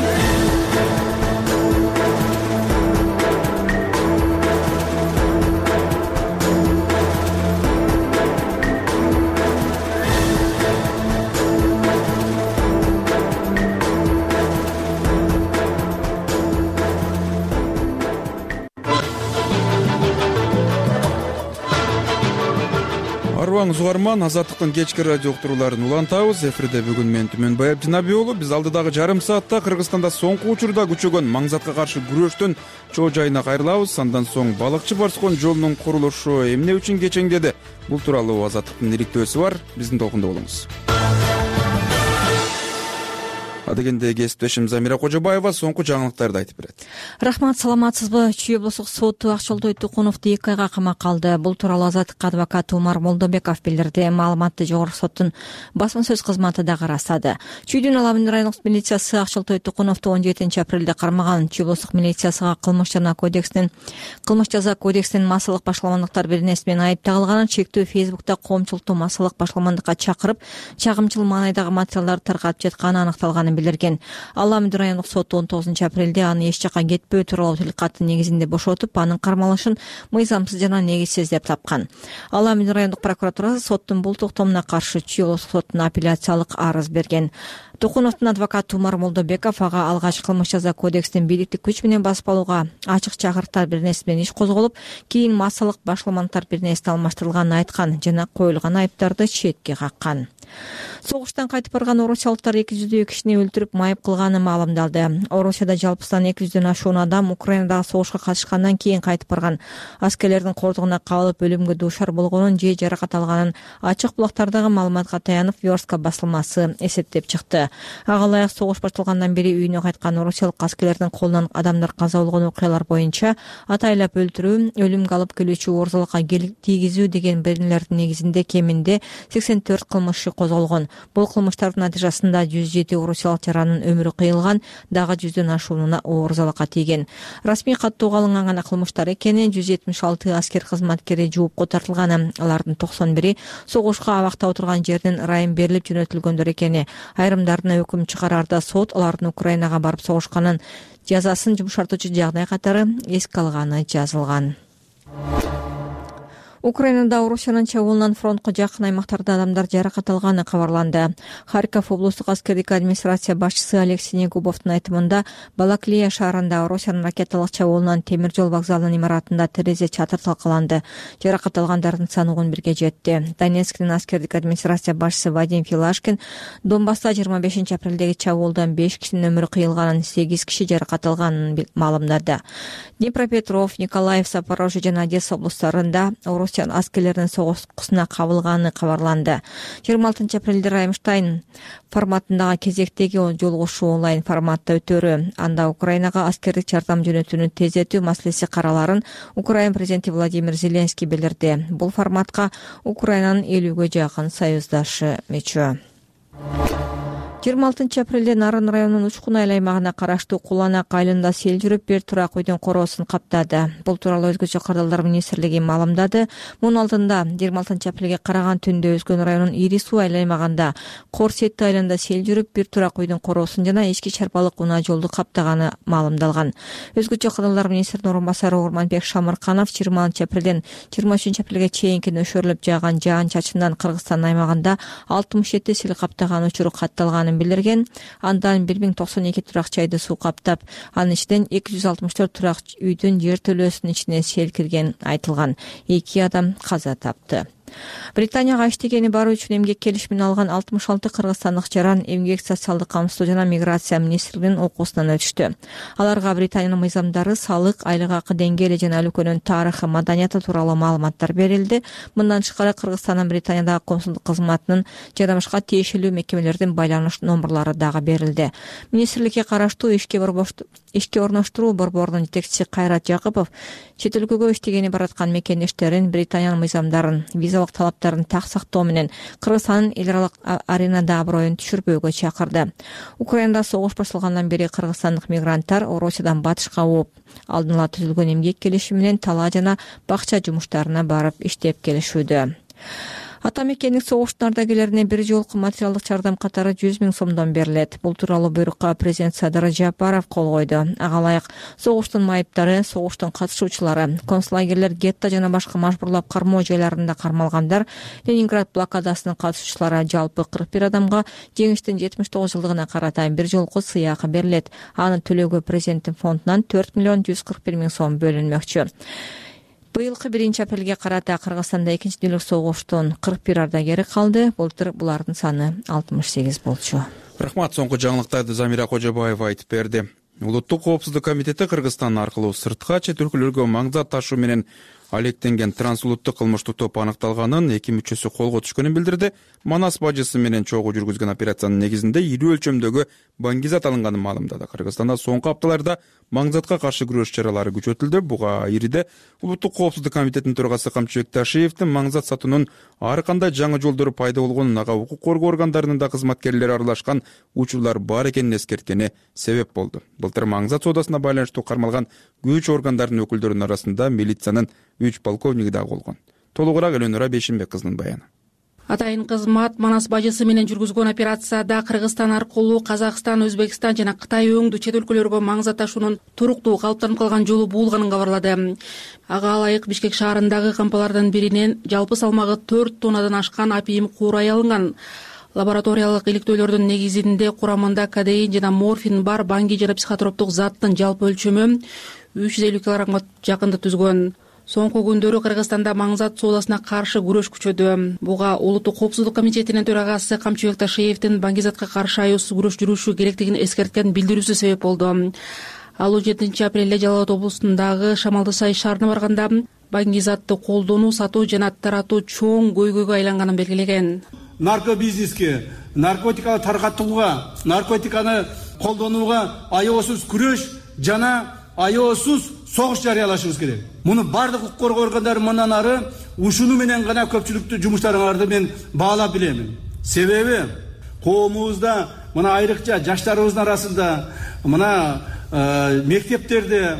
Арбаңыз угарман, Азаттыктын кечки радио уктурууларын улантабыз. Эфирде бүгүн мен Түмөнбай Абдинабий уулу. Биз алдыдагы жарым саатта Кыргызстанда соңку учурда күчөгөн маңзатка каршы күрөштүн чоо жайына кайрылабыз. Андан соң балыкчы Барскон жолунун курулушу эмне үчүн кечеңдеди? Бул тууралуу Азаттыктын иликтөөсү бар. Биздин толкунда болуңуз. Адегенде кесиптешим Замира Кожобаева соңку жаңылыктарды айтып берет. Рахмат, саламатсызбы? Чүй облустук соту Акчолтой Тукуновду 2 айга камакка алды. Бул тууралуу Азаттыкка адвокат Умар Молдобеков билдирди. Маалыматты жогорку соттун басма сөз кызматы дагы ырастады. Чүйдүн Аламын райондук милициясы Акчолтой Тукуновду 17 апрелде кармаган. Чүй облустук милициясыга кылмыш жаза кодексинин массалык башаламандыктар бирнеси менен айып тагылганын, чектөө Фейсбукта коомчулукту массалык башаламандыкка чакырып, чагымчыл маанайдагы материалдарды таркатып жатканы аныкталганын билдирген. Аламын райондук соту 19 апрелде аны эч жака кетпөө тууралуу тилкаттын негизинде бошотуп, анын кармалышын мыйзамсыз жана негизсиз деп тапкан. Аламын райондук прокуратурасы соттун бул токтомуна каршы Чүй облустук сотуна апелляциялык арыз берген. Тукуновдун адвокаты Умар Молдобеков ага алгач кылмыш жаза кодексинин бийликтик күч менен басып алууга ачык чакырыктар бирнеси менен иш козголуп, кийин массалык башаламандыктар бирнесине алмаштырылганын айткан жана коюлган айыптарды четке каккан. Согуштан кайтып барган орусиялыктар 200 кишини өлтүрүп, майып кылганы маалымдалды. Орусияда жалпысынан 200дөн ашуун адам Украинадагы согушка катышкандан кийин кайтып барган. Аскерлердин кордугуна кабылып өлүмгө дуушар болгонун же жаракат алганын ачык булактардагы маалыматка таянып Верска басылмасы эсептеп чыкты. Ага ылайык согуш башталгандан бери үйүнө кайткан орусиялык аскерлердин колунан адамдар каза болгон окуялар боюнча атайлап өлтүрүү, өлүмгө алып келүүчү оорузалыкка тийгизүү деген беренелердин негизинде кеминде 84 кылмыш козголгон. Бул кылмыштардын натыйжасында 107 орусиялык жаранын өмүрү кыйылган, дагы 100дөн ашуунуна оорузалыкка тийген. Расмий каттоого алынган гана кылмыштар экени, 176 аскер кызматкери жоопко тартылган. Алардын 91 согушка абакта отурган жерден ырайым берилип жөнөтүлгөндөр экени, айрымдарына өкүм чыгарарда сот алардын Украинага барып согушканын жазасын жумшартуучу жагдай катары эске алганы жазылган. Украинада Орусиянын чабуулунан фронтко жакын аймактарда адамдар жаракат алганы кабарланды. Харьков облустук аскердик администрация башчысы Алексей Негубовдун айтымында, Балаклея шаарында Орусиянын ракеталык чабуулунан темир жол вокзалынын имаратында терезе чатыр талкаланды. Жаракат алгандардын саны 11ге жетти. Донецктин аскердик администрация башчысы Вадим Филашкин Донбасста 25 апрелдеги чабуулдан 5 кишинин өмүрү кыйылганын, 8 киши жаракат алганын маалымдады. Днепропетров, Николаев, Запорожье жана Одесса облустарында Орусиянын аскерлеринин согушкусуна кабылганы кабарланды. 26 апрелде Раймштайн форматындагы кезектеги жолугушуу онлайн форматта өтөрү. Анда Украинага аскердик жардам жөнөтүүнү тездетүү маселеси караларын Украин президенти Владимир Зеленский билдирди. Бул форматка Украинанын 50ге жакын союздашы мүчө. 26 апрелде Нарын районунун Учкун айыл аймагына караштуу Куланак айылында сел жүрүп, бир турак үйдүн короосун каптады. Бул тууралуу өзгөчө кырдаалдар министрлиги маалымдады. Мунун алдында 26 апрелге караган түндө Өзгөн районунун Ири суу айыл аймагында Корсетти айылында сел жүрүп, бир турак үйдүн короосун жана ички чарпалык унаа жолду каптаганы маалымдалган. Өзгөчө кырдаалдар министринин орун басары Орманбек Шамырканов 20 апрелден 23 апрелге чейинки нөшөрлөп жааган жаан-чачындан Кыргызстан аймагында 67 сел каптаган учуру катталганын билдирген. Андан 1092 турак жайды суу каптап, анын ичинен 264 турак үйдүн жер төлөөсүнүн ичине сел кирген айтылган. 2 адам каза тапты. Британияга иштегени баруу үчүн эмгек келишимин алган 66 кыргызстандык жаран эмгек, социалдык камсыздоо жана миграция министрлигинин окуусунан өтүштү. Аларга Британиянын мыйзамдары, салык, айлык акы деңгээли жана өлкөнүн тарыхы, маданияты тууралуу маалыматтар берилди. Мындан тышкары Кыргызстандын Британиядагы консулдук кызматынын жана башка тиешелүү мекемелердин байланыш номерлары дагы берилди. Министрликке караштуу ишке орноштуруу борборунун жетекчиси Кайрат Жакыпов чет өлкөгө иштегени бараткан мекендештерин Британиянын мыйзамдарын, визалык талаптарын так сактоо менен Кыргызстандын эл аралык аренада аброюн түшүрбөөгө чакырды. Украинада согуш башталгандан бери кыргызстандык мигранттар Орусиядан батышка ооп, алдын ала түзүлгөн эмгек келишими менен талаа жана бакча жумуштарына барып иштеп келишүүдө. Ата мекендик согуштун ардагерлерине бир жолку материалдык жардам катары 100 000 сомдон берилет. Бул тууралуу буйрукка президент Садыр Жапаров кол койду. Ага ылайык согуштун майыптары, согуштун катышуучулары, концлагерлер, гетто жана башка мажбурлап кармоо жайларында кармалгандар, Ленинград блокадасынын катышуучулары жалпы 41 адамга жеңиштин 79 жылдыгына карата бир жолку сыйакы берилет. Аны төлөөгө президенттин фондунан 4 141 000 сом бөлүнмөкчү. Быйылкы 1 апрелге карата Кыргызстанда 2 дүйнөлүк согуштун 41 ардагери калды. Былтыр булардын саны 68 болчу. Рахмат, соңку жаңылыктарды Замира Кожобаева айтып берди. Улуттук коопсуздук комитети Кыргызстан аркылуу сыртка чет өлкөлөргө маңзат ташуу менен алектенген трансулуттук кылмыштуу топ аныкталганын, 2 мүчөсү колго түшкөнүн билдирди. Манас бажысы менен чогуу жүргүзгөн операциянын негизинде ири өлчөмдөгү баңгизат алынганын маалымдады. Кыргызстанда соңку апталарда маңзатка каршы күрөш чаралары күчөтүлдү. Буга ириде Улуттук коопсуздук комитетинин төрагасы Камчыбек Ташиевдин маңзат сатуунун ар кандай жаңы жолдору пайда болгонун, ага укук коргоо органдарынын да кызматкерлери аралашкан учурлар бар экенин эскерткени себеп болду. Былтыр маңзат соодасына байланыштуу кармалган күч органдарынын өкүлдөрүнүн арасында милициянын 3 полковниги да болгон. Толугураак Элөнора Бешимбек кызынын баяны. Атайын кызмат Манас бажысы менен жүргүзгөн операцияда Кыргызстан аркылуу Казакстан, Өзбекстан жана Кытай өңдүү чет өлкөлөргө маңзат ташуунун туруктуу калыптанып калган жолу булганын кабарлады. Ага ылайык Бишкек шаарындагы кампалардын биринен жалпы салмагы 4 тоннадан ашкан апийим куурай алынган. Лабораториялык иликтөөлөрдүн негизинде курамында кадеин жана морфин бар баңги жана психотроптук заттын жалпы өлчөмү 350 кг жакында түзгөн. Соңку күндөрү Кыргызстанда маңзат соодасына каршы күрөш күчөдү. Буга Улуттук коопсуздук комитетинин төрагасы Камчыбек Ташиевдин баңгизатка каршы аюусуз күрөш жүрүшү керектигин эскерткен билдирүүсү себеп болду. Ал 17 апрелде Жалал Абад облусундагы Шамалды Сай шаарына барганда баңгизатты колдонуу, сатуу жана таратуу чоң көйгөйгө айланганын белгилеген. Наркобизнеске, наркотиканы таркатууга, наркотиканы колдонууга аеосуз күрөш жана аеосуз согуш жарыялашыбыз керек. Муну бардык укук коргоо органдары мындан ары ушуну менен гана көпчүлүктүү жумуштарыңарды мен баалап билемин. Себеби коомубузда мына айрыкча жаштарыбыздын арасында мына мектептерде,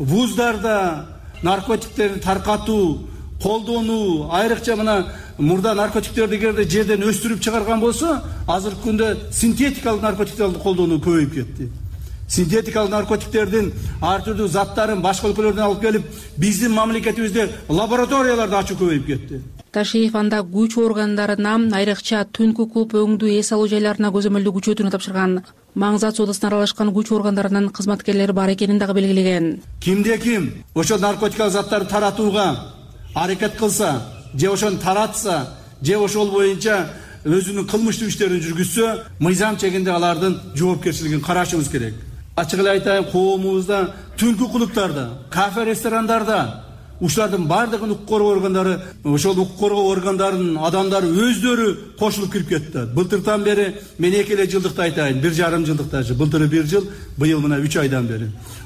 вуздарда наркотиктерди таркатуу, колдонуу, айрыкча мына мурда наркотиктерди эгерде жерден өстүрүп чыгарган болсо, азыркы күндө синтетикалык наркотиктерди колдонуу көбөйүп кетти. Синтетикалык наркотиктердин ар түрдүү заттарын башка өлкөлөрдөн алып келип, биздин мамлекетибизде лабораторияларды ачуу көбөйүп кетти. Ташиев анда күч органдарына, айрыкча түнкү клуб өңдүү эс алуу жайларына көзөмөлдүү күчөтүүнү тапшырган. Маңзат соодасына аралашкан күч органдарынын кызматкерлери бар экенин дагы белгилеген. Кимде ким ошол наркотикалык заттарды таратууга аракет кылса, же ошону таратса, же ошол боюнча өзүнүн кылмыштуу иштерин жүргүзсө, мыйзам чегинде алардын жоопкерчилигин карашыбыз керек. Ачык эле айтайын, коомубузда түнкү клубтарда, кафе ресторандарда ушулардын бардыгын укук коргоо органдары, ошол укук коргоо органдарынын адамдары өздөрү кошулуп кирип кетти. Былтыртан бери мен 2 эле жылдыкты айтайын, 1,5 жылдыкта, былтыры 1 жыл, быйыл мына 3 айдан бери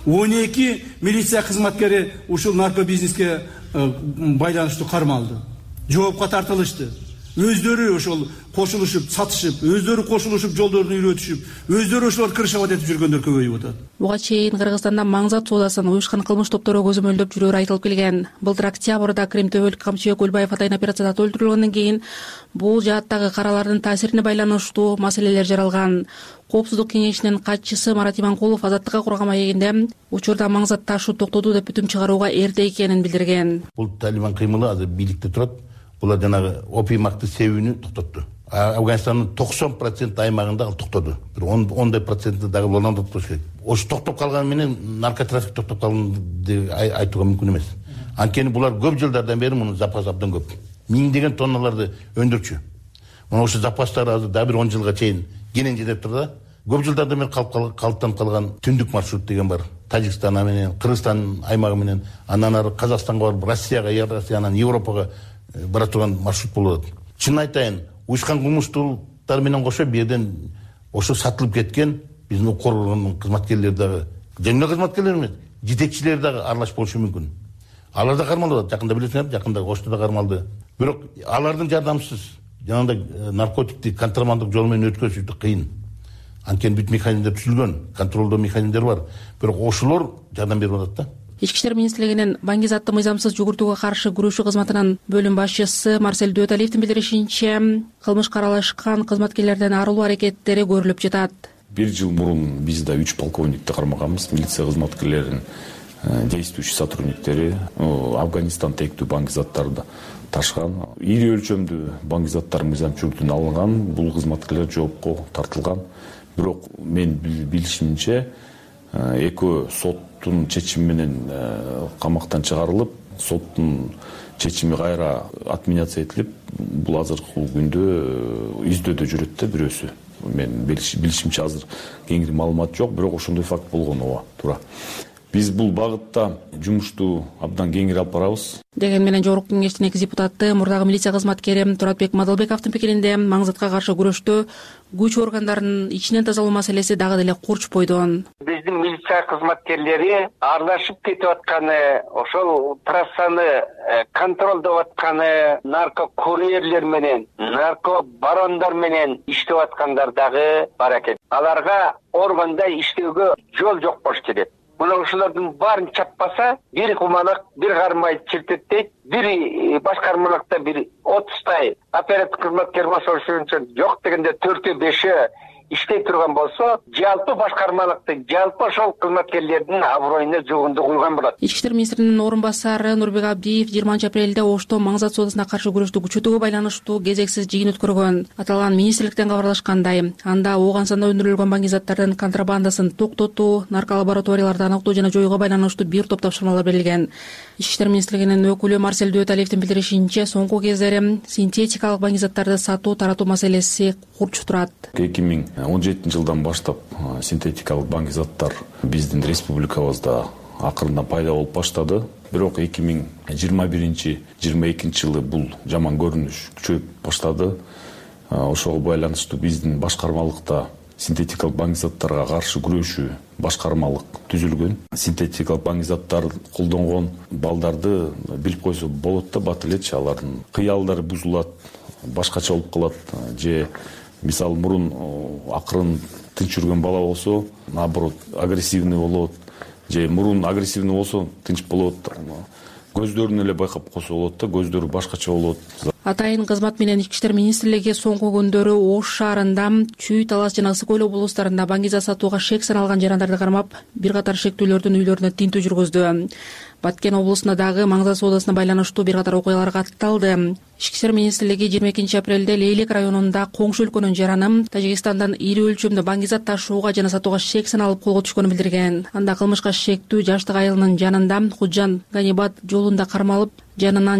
12 милиция кызматкери ушул наркобизнеске байланыштуу кармалды. Жоопко тартылышты. Өздөрү ошол кошулушуп, сатышып, өздөрү кошулушуп, жолдорду үйрөтүшүп, өздөрү ошолор кырышабат этип жүргөндөр көбөйүп атат. Буга чейин Кыргызстанда маңзат соодасын уюшкан кылмыш топтору көзөмөлдөп жүрөөрү айтылып келген. Былтыр октябрда Кремтөбөлүк Камчыбек Өлбаев атайын операцияда өлтүрүлгөндөн кийин бул жааттагы каралардын таасирине байланыштуу маселелер жаралган. Коопсуздук кеңешинин катчысы Марат Иманкулов азаттыкка курган маегинде учурда маңзат ташуу токтоду деп бүтүм чыгарууга эрте экенин билдирген. Бул Талибан кыймылы азыр бийликте турат. Булар жанагы опиймакты себүүнү токтотту. Афганистандын 90% аймагында ал токтоду. Бир 10% дагы болон токтош керек. Ошо токтоп калганы менен наркотрафик токтоп калган деп айтууга мүмкүн эмес. Анткени булар көп жылдардан бери муну запас абдан көп. миңдеген тонналарды өндүрчү. Мына ошо запастар азыр да бир 10 жылга чейин кенен жетип тур да. Көп жылдардан бери калыптанып калган түндүк маршрут деген бар. Тажикстан менен, Кыргызстан аймагы менен, андан ары Казакстанга барып, Россияга, Россиянан Европага бара турган маршрут болуп атат. Чын айтайын, уюшкан кылмыштуулуктар менен кошо бу жерден ошо сатылып кеткен биздин укук органдын кызматкерлери дагы, жана кызматкерлер эмес, жетекчилери дагы аралашып болушу мүмкүн. Алар да кармалып атат. Жакында билесиңер, жакында Ошто да кармалды. Бирок алардын жардамсыз жанагындай наркотикти контрабандык жол менен өткөзүү кыйын. Анткени бүт механизмдер түзүлгөн, контролдоо механизмдери бар. Бирок ошолор жардам берип атат да. Ички иштер министрлигинин баңгизатты мыйзамсыз жүгүртүүгө каршы күрөшүү кызматынын бөлүм башчысы Марсель Дөөталиевдин билдиришинче, кылмышка аралашкан кызматкерлердин арылуу аракеттери көрүлүп жатат. 1 жыл мурун биз да 3 полковникти кармаганбыз. Милиция кызматкерлеринин действующий сотрудниктери Афганистан тектүү баңгизаттарды ташкан. Ири өлчөмдүү баңгизаттар мыйзам чүрүктөн алынган, бул кызматкерлер жоопко тартылган. Бирок мен билишимче экөө соттун чечими менен камактан чыгарылып, соттун чечими кайра отменяция этилип, бул азыркы күндө издөөдө жүрөт да бирөөсү. Мен билишимче азыр кеңири маалымат жок, бирок ошондой факт болгон, ооба, туура. Биз бул багытта жумушту абдан кеңири алып барабыз. Деген менен Жогорку Кеңештин экс депутаты, мурдагы милиция кызматкери Туратбек Мадалбековдун пикиринде, маңзатка каршы күрөштө күч органдарынын ичинен тазалоо маселеси дагы деле курчпойду. Биздин милиция кызматкерлери аралашып кетип атканы, ошол трассаны контролдоп атканы, наркокурьерлер менен, наркобарондар менен иштеп аткандар дагы бар экен. Аларга органда иштөөгө жол жок болуш керек. Мына ушулардын баарын чаппаса, бир куманак, бир кармай чиртеттейт, бир башкармалыкта бир 30 оператив кызматкер ошончо жок дегенде 4-5 иштей турган болсо, жалпы башкармалыкты, жалпы ошол кызматкерлердин аброюна жогунду куйган болот. Ички иштер министринин орун басары Нурбек Абдиев 20-апрелде Ошто маңзат соодасына каршы күрөштү күчөтүүгө байланыштуу кезексиз жыйын өткөргөн. Аталган министрликтен кабарлашкандай, анда оган санда өндүрүлгөн баңгизаттардын контрабандасын токтотуу, нарколабораторияларды аныктоо жана жоюуга байланыштуу бир топ тапшырмалар берилген. Ички иштер министрлигинин өкүлү Марсель Дөөталиевдин билдиришинче, соңку кездери синтетикалык баңгизаттарды сатуу, таратуу маселеси курчуп турат. 2017 жылдан баштап синтетикалык баңгизаттар биздин республикабызда акырындан пайда болуп баштады. Бирок 2021-22 жылы бул жаман көрүнүш күчөйүп баштады. Ошого байланыштуу биздин башкармалыкта синтетикалык баңгизаттарга каршы күрөшүү башкармалык түзүлгөн. Синтетикалык баңгизаттар колдонгон балдарды билип койсо болот да, бат элечи, алардын кыялдары бузулат, башкача болуп калат. Же мисалы мурун акырын тынч жүргөн бала болсо, наоборот, агрессивный болот. Же мурун агрессивный болсо, тынч болот. Көздөрүн эле байкап койсо болот да, көздөрү башкача болот. Атайын кызмат менен Ички иштер министрлиги соңку күндөрү Ош шаарында, Чүй, Талас жана Ысык Көл облустарында баңгиза сатууга шек саналган жарандарды кармап, бир катар шектүүлөрдүн үйлөрүнө тинтүү жүргүздү. Баткен облусунда дагы маңзат соодасына байланыштуу бир катар окуялар катталды. Ички иштер министрлиги 22-апрелде Лейлек районунда коңшу өлкөнүн жаранын Тажикстандан ири өлчөмдө баңгизат ташууга жана сатууга шек саналып колго түшкөнүн билдирген. Анда кылмышка шектүү жаштык айылынын жанында Худжан Ганибат жолунда кармалып, жанынан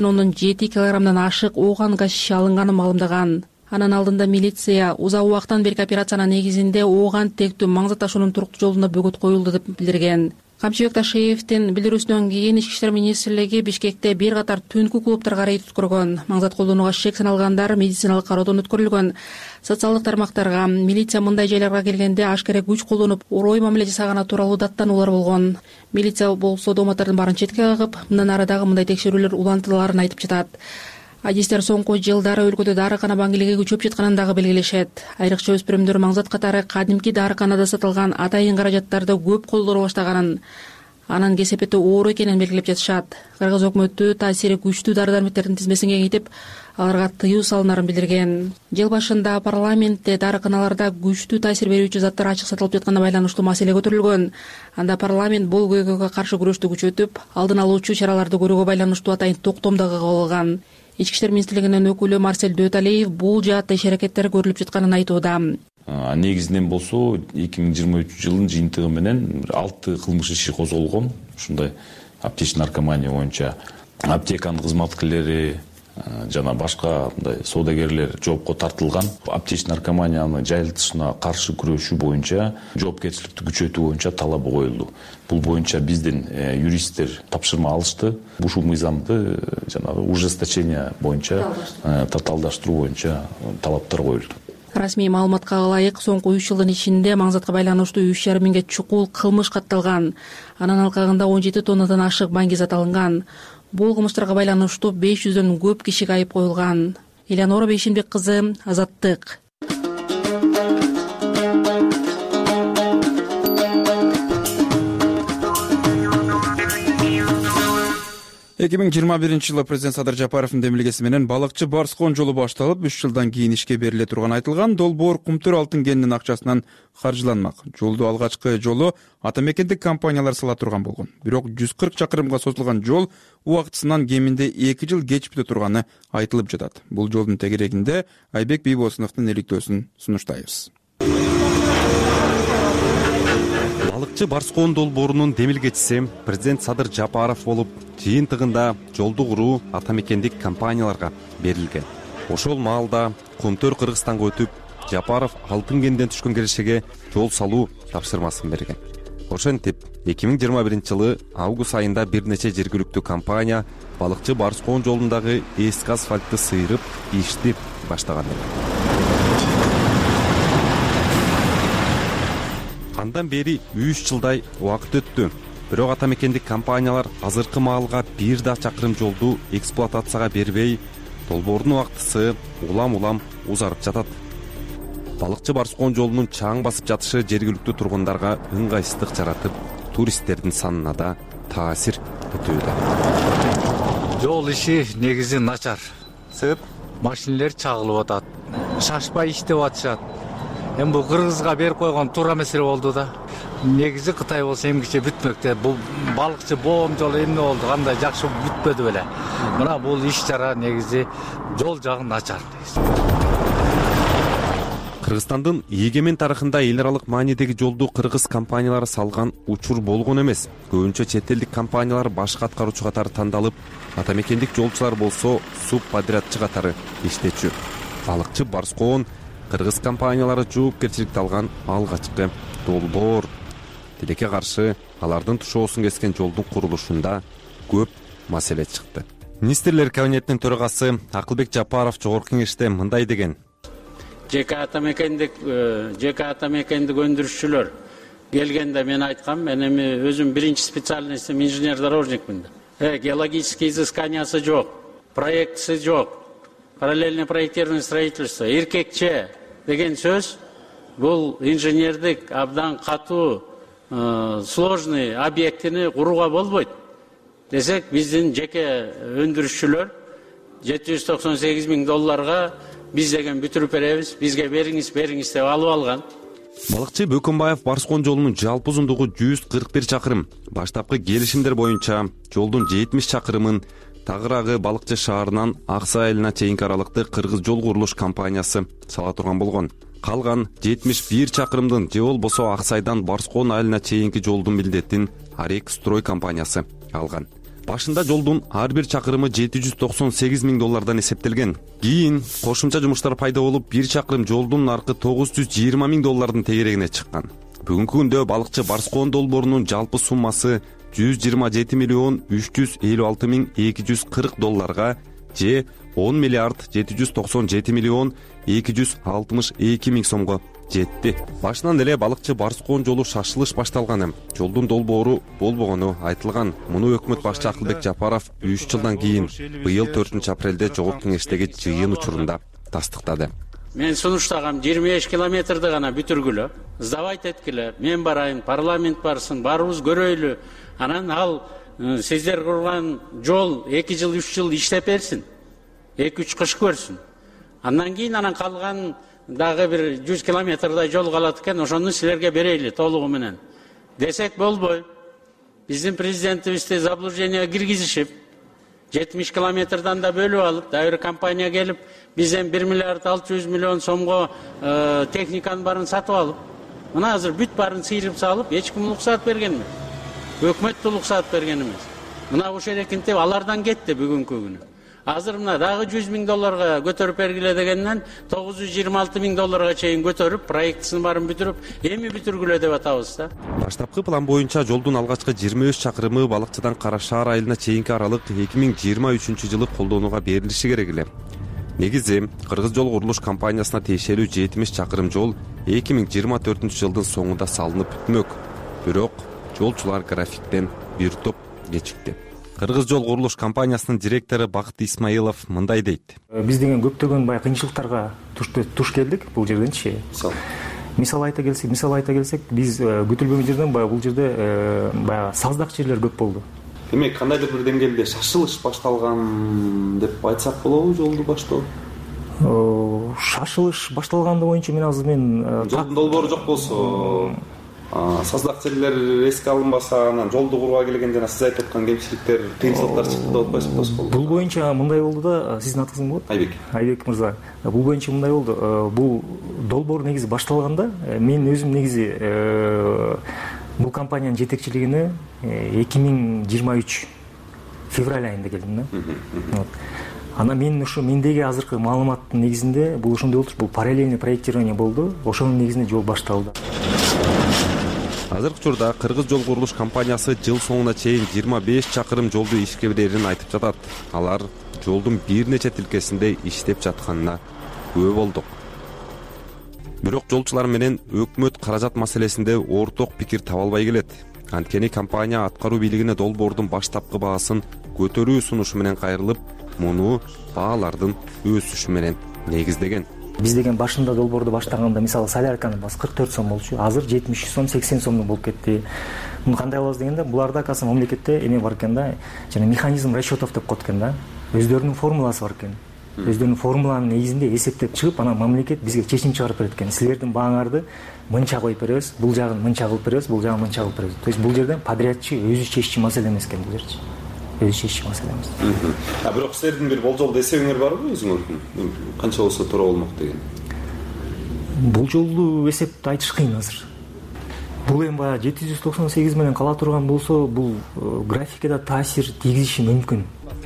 7,7 килограммдан ашык ооган газ шиши алынганы маалымдаган. Анын алдында милиция узак убактан берки операциянын негизинде ооган тектүү маңзат ташуунун туруктуу жолуна бөгөт коюлду деп билдирген. Камчыбек Ташиевдин билдирүүсүнөн кийин Ички иштер министрлиги Бишкекте бир катар түнкү клубтарга рейд өткөргөн. Маңзат колдонууга шек саналгандар медициналык кароодон өткөрүлгөн. Социалдык тармактарга милиция мындай жайларга келгенде ашкере күч колдонуп, орой мамиле жасаганы тууралуу даттануулар болгон. Милиция болсо дооматтардын баарын четке кагып, мындан ары дагы мындай текшерүүлөр улантылаарын айтып жатат. Адистер соңку жылдары өлкөдө дарыкана баңгилиги күчөп жатканын дагы белгилешет. Айрыкча өспүрүмдөр маңзат катары кадимки дарыканада сатылган атайын каражаттарды көп колдоно баштаганын, анын кесепети оор экенин белгилеп жатышат. Кыргыз өкмөтү таасири күчтүү дары-дармектердин тизмесин кеңейтип, аларга тыюу салынарын билдирген. Жыл башында парламентте дарыканаларда күчтүү таасир берүүчү заттар ачык сатылып жатканына байланыштуу маселе көтөрүлгөн. Анда парламент бул көйгөйгө каршы күрөштү күчөтүп, алдын алуучу чараларды көрүүгө байланыштуу атайын токтом дагы кабыл алган. Ички иштер министрлигинин өкүлү Марсель Дөөталиев бул жаатта иш аракеттер көрүлүп жатканын айтууда. Негизинен болсо 2023 жылдын жыйынтыгы менен 6 кылмыш иши козголгон. Ушундай аптечный наркомания боюнча аптеканын кызматкерлери, жана башка мындай соодагерлер жоопко тартылган. Аптечный наркоманияны жайылтышына каршы күрөшүү боюнча жоопкерчиликти күчөтүү боюнча талабы коюлду. Бул боюнча биздин юристтер тапшырма алышты. Ушул мыйзамды жанагы ужесточение боюнча татаалдаштыруу боюнча талаптар коюлду. Расмий маалыматка ылайык соңку 3 жылдын ичинде маңзатка байланыштуу 3,5 миңге чукул кылмыш катталган. Анын алкагында 17 тоннадан ашык баңгизат алынган. Бул кылмыштарга байланыштуу 500дөн көп кишиге айып коюлган. Элеонора Бейшенбек кызы, Азаттык. 2021 жылы президент Садыр Жапаровдун демилгеси менен балыкчы Барскон жолу башталып, 3 жылдан кийин ишке бериле турган айтылган долбоор Кумтөр алтын кенинин акчасынан каржыланмак. Жолду алгачкы жолу ата мекендик компаниялар сала турган болгон. Бирок 140 чакырымга созулган жол убактысынан кеминде 2 жыл кеч бүтө турганы айтылып жатат. Бул жолдун тегерегинде Айбек Бийбосуновдун иликтөөсүн сунуштайбыз. Балыкчы Барскон долбоорунун демилгечиси президент Садыр Жапаров болуп, жыйынтыгында жолду куруу ата мекендик компанияларга берилген. Ошол маалда Кумтөр Кыргызстанга өтүп, Жапаров алтын кенден түшкөн кирешеге жол салуу тапшырмасын берген. Ошентип 2021 жылы август айында бир нече жергиликтүү компания балыкчы Барскон жолундагы эски асфальтты сыйрып, ишти баштаган. Андан бери 3 жылдай убакыт өттү. Бирок ата мекендик компаниялар азыркы маалга бир да чакырым жолду эксплуатацияга бербей, долбоордун убактысы улам узарып жатат. Балыкчы Барскон жолунун чаң басып жатышы жергиликтүү тургундарга ыңгайсыздык жаратып, туристтердин санына да таасир этүүдө. Жол иши негизи начар. Себеп машинелер чагылып атат. Шашпай иштеп атышат. Эми бул Кыргызга берип койгон туура маселе болду да. Негизи Кытай болсо эмгиче бүтмөктө. Бул балыкчы боом жолу эмне болду? Кандай жакшы бүтпөдү беле. Мына бул иш чара негизи жол жагы начар. Кыргызстандын эгемен тарыхында эл аралык маанидеги жолду кыргыз компаниялары салган учур болгон эмес. Көбүнчө чет элдик компаниялар башкы аткаруучу катары тандалып, ата мекендик жолчулар болсо субподрядчы катары иштечү. Балыкчы Барскон кыргыз компаниялары жоопкерчиликти алган алгачкы долбоор. Тилекке каршы алардын тушоосун кескен жолдун курулушунда көп маселе чыкты. Министрлер кабинетинин төрагасы Акылбек Жапаров жогорку кеңеште мындай деген: ЖК ата мекендик өндүрүшчүлөр келгенде мен айткам, мен эми өзүм биринчи специальностьтим инженер-дорожникмин. Геологический изысканиясы жок, проектisi жок, параллельное проектирование строительства, эркекче деген сөз бул инженердик абдан катуу сложный объектини курууга болбойт десек, биздин жеке өндүрүшчүлөр $798,000 биз деген бүтүрүп беребиз, бизге бериңиз деп алып алган. Балыкчы Бөкөнбаев Барскон жолунун жалпы узундугу 141 чакырым. Баштапкы келишимдер боюнча жолдун 70 чакырымын Тагырагы балыкчы шаарынан Аксай айылына чейинки аралыкты Кыргыз жол курулуш компаниясы сала турган болгон. Калган 71 чакырымдын же болбосо Аксайдан Барскон айылына чейинки жолдун милдетин Арек строй компаниясы алган. Башында жолдун ар бир чакырымы $798,000 эсептелген. Кийин кошумча жумуштар пайда болуп, 1 чакырым жолдун наркы $920,000 тегерегине чыккан. Бүгүнкү күндө балыкчы Барскон долбоорунун жалпы суммасы $127,356,240 же $10,797,262,000 сомго жетти. Башынан эле балыкчы Барскон жолу шашылыш башталган. Жолдун долбоору болбогону айтылган. Муну өкмөт башчы Акылбек Жапаров 3 жылдан кийин быйыл 4 апрелде жогорку кеңештеги жыйын учурунда тастыктады. Мен сунуштагам 25 километрди гана бүтүргүлө, сдавать эткиле, мен барайын, парламент барсын, барыбыз көрөйлү. Анан ал сиздер курган жол 2 жыл 3 жыл иштеп берсин. 2-3 кыш көрсүн. Андан кийин анан калган дагы бир 100 километрдай жол калат экен, ошону силерге берейли толугу менен. Десек болбой. Биздин президентибизди заблужденияга киргизишип, 70 километрдан да бөлүп алып, дагы бир компания келип, бизден $1,600,000,000 сомго техниканын барын сатып алып, мына азыр бүт барын сыйрып салып, эч ким уруксат берген эмес. Өкмөт уруксат берген эмес. Мына ошол экинтип алардан кетти бүгүнкү күнү. азыр мына дагы $100,000 көтөрүп бергиле дегенден $926,000 чейин көтөрүп, проектисин баарын бүтүрүп, эми бүтүргүлө деп атабыз да. Баштапкы план боюнча жолдун алгачкы 23 чакырымы Балыкчыдан Кара Шаар айылына чейинки аралык 2023 жылы колдонууга берилиши керек эле. Негизи Кыргыз жол курулуш компаниясына тиешелүү 70 чакырым жол 2024 жылдын соңунда салынып бүтмөк. Бирок жолчулар графиктен бир топ кечикти. Кыргыз жол курулуш компаниясынын директору Бакыт Исмаилов мындай дейт. Биз деген көптөгөн баягы кыйынчылыктарга туш келдик бул жерденчи. Мисал айта келсек, биз күтүлбөгөн жерден баягы бул жерде баягы саздак жерлер көп болду. Демек, кандайдыр бир деңгээлде шашылыш башталган деп айтсак болобу жолду баштоо? Шашылыш башталганды боюнча мен жолдун долбоору жок болсо, саздак жерлер эске алынбаса, анан жолду курууга келгенде жана сиз айтып аткан кемчиликтер, кыйынчылыктар чыкты деп атпайсызбы? Бул боюнча мындай болду да, сиздин атыңыз болот? Айбек мырза. Бул боюнча мындай болду. Бул долбоор негизи башталганда мен өзүм негизи бул компаниянын жетекчилигине 2023 февраль айында келдим да. Анан мен мендеги азыркы маалыматтын негизинде бул ошондой болчу, бул параллельный проектирование болду. Ошонун негизинде жол башталды. Азыркы учурда Кыргыз жол курулуш компаниясы жыл соңуна чейин 25 чакырым жолду ишке берерин айтып жатат. Алар жолдун бир нече тилкесинде иштеп жатканына күбө болдук. Бирок жолчулар менен өкмөт каражат маселесинде орток пикир таба албай келет. Анткени компания аткаруу бийлигине долбоордун баштапкы баасын көтөрүү сунушу менен кайрылып, муну баалардын өсүшү менен негиздеген. Биз деген башында долбоорду баштаганда мисалы солярканын баасы 44 сом болчу, азыр 70 сом, 80 сомдон болуп кетти. Муну кандай кылабыз дегенде, буларда акасы мамлекетте эме бар экен да, жана механизм расчетов деп коет экен да. Өздөрүнүн формуласы бар экен. Өздөрүнүн формуланын негизинде эсептеп чыгып, анан мамлекет бизге чечим чыгарып берет экен. Силердин бааңарды мынча коюп беребиз, бул жагын мынча кылып беребиз, бул жагын мынча кылып беребиз. То есть бул жерден подрядчы өзү чеччү маселе эмес экен бул жерчи. Өзү чеччү маселе эмес. Бирок силердин бир болжолдуу эсебиңер барбы өзүңөрдүн? Канча болсо туура болмок деген? Болжолдуу эсепти айтыш кыйын азыр. Бул эми баягы 798 менен кала турган болсо, бул графикада таасир тийгизиши мүмкүн.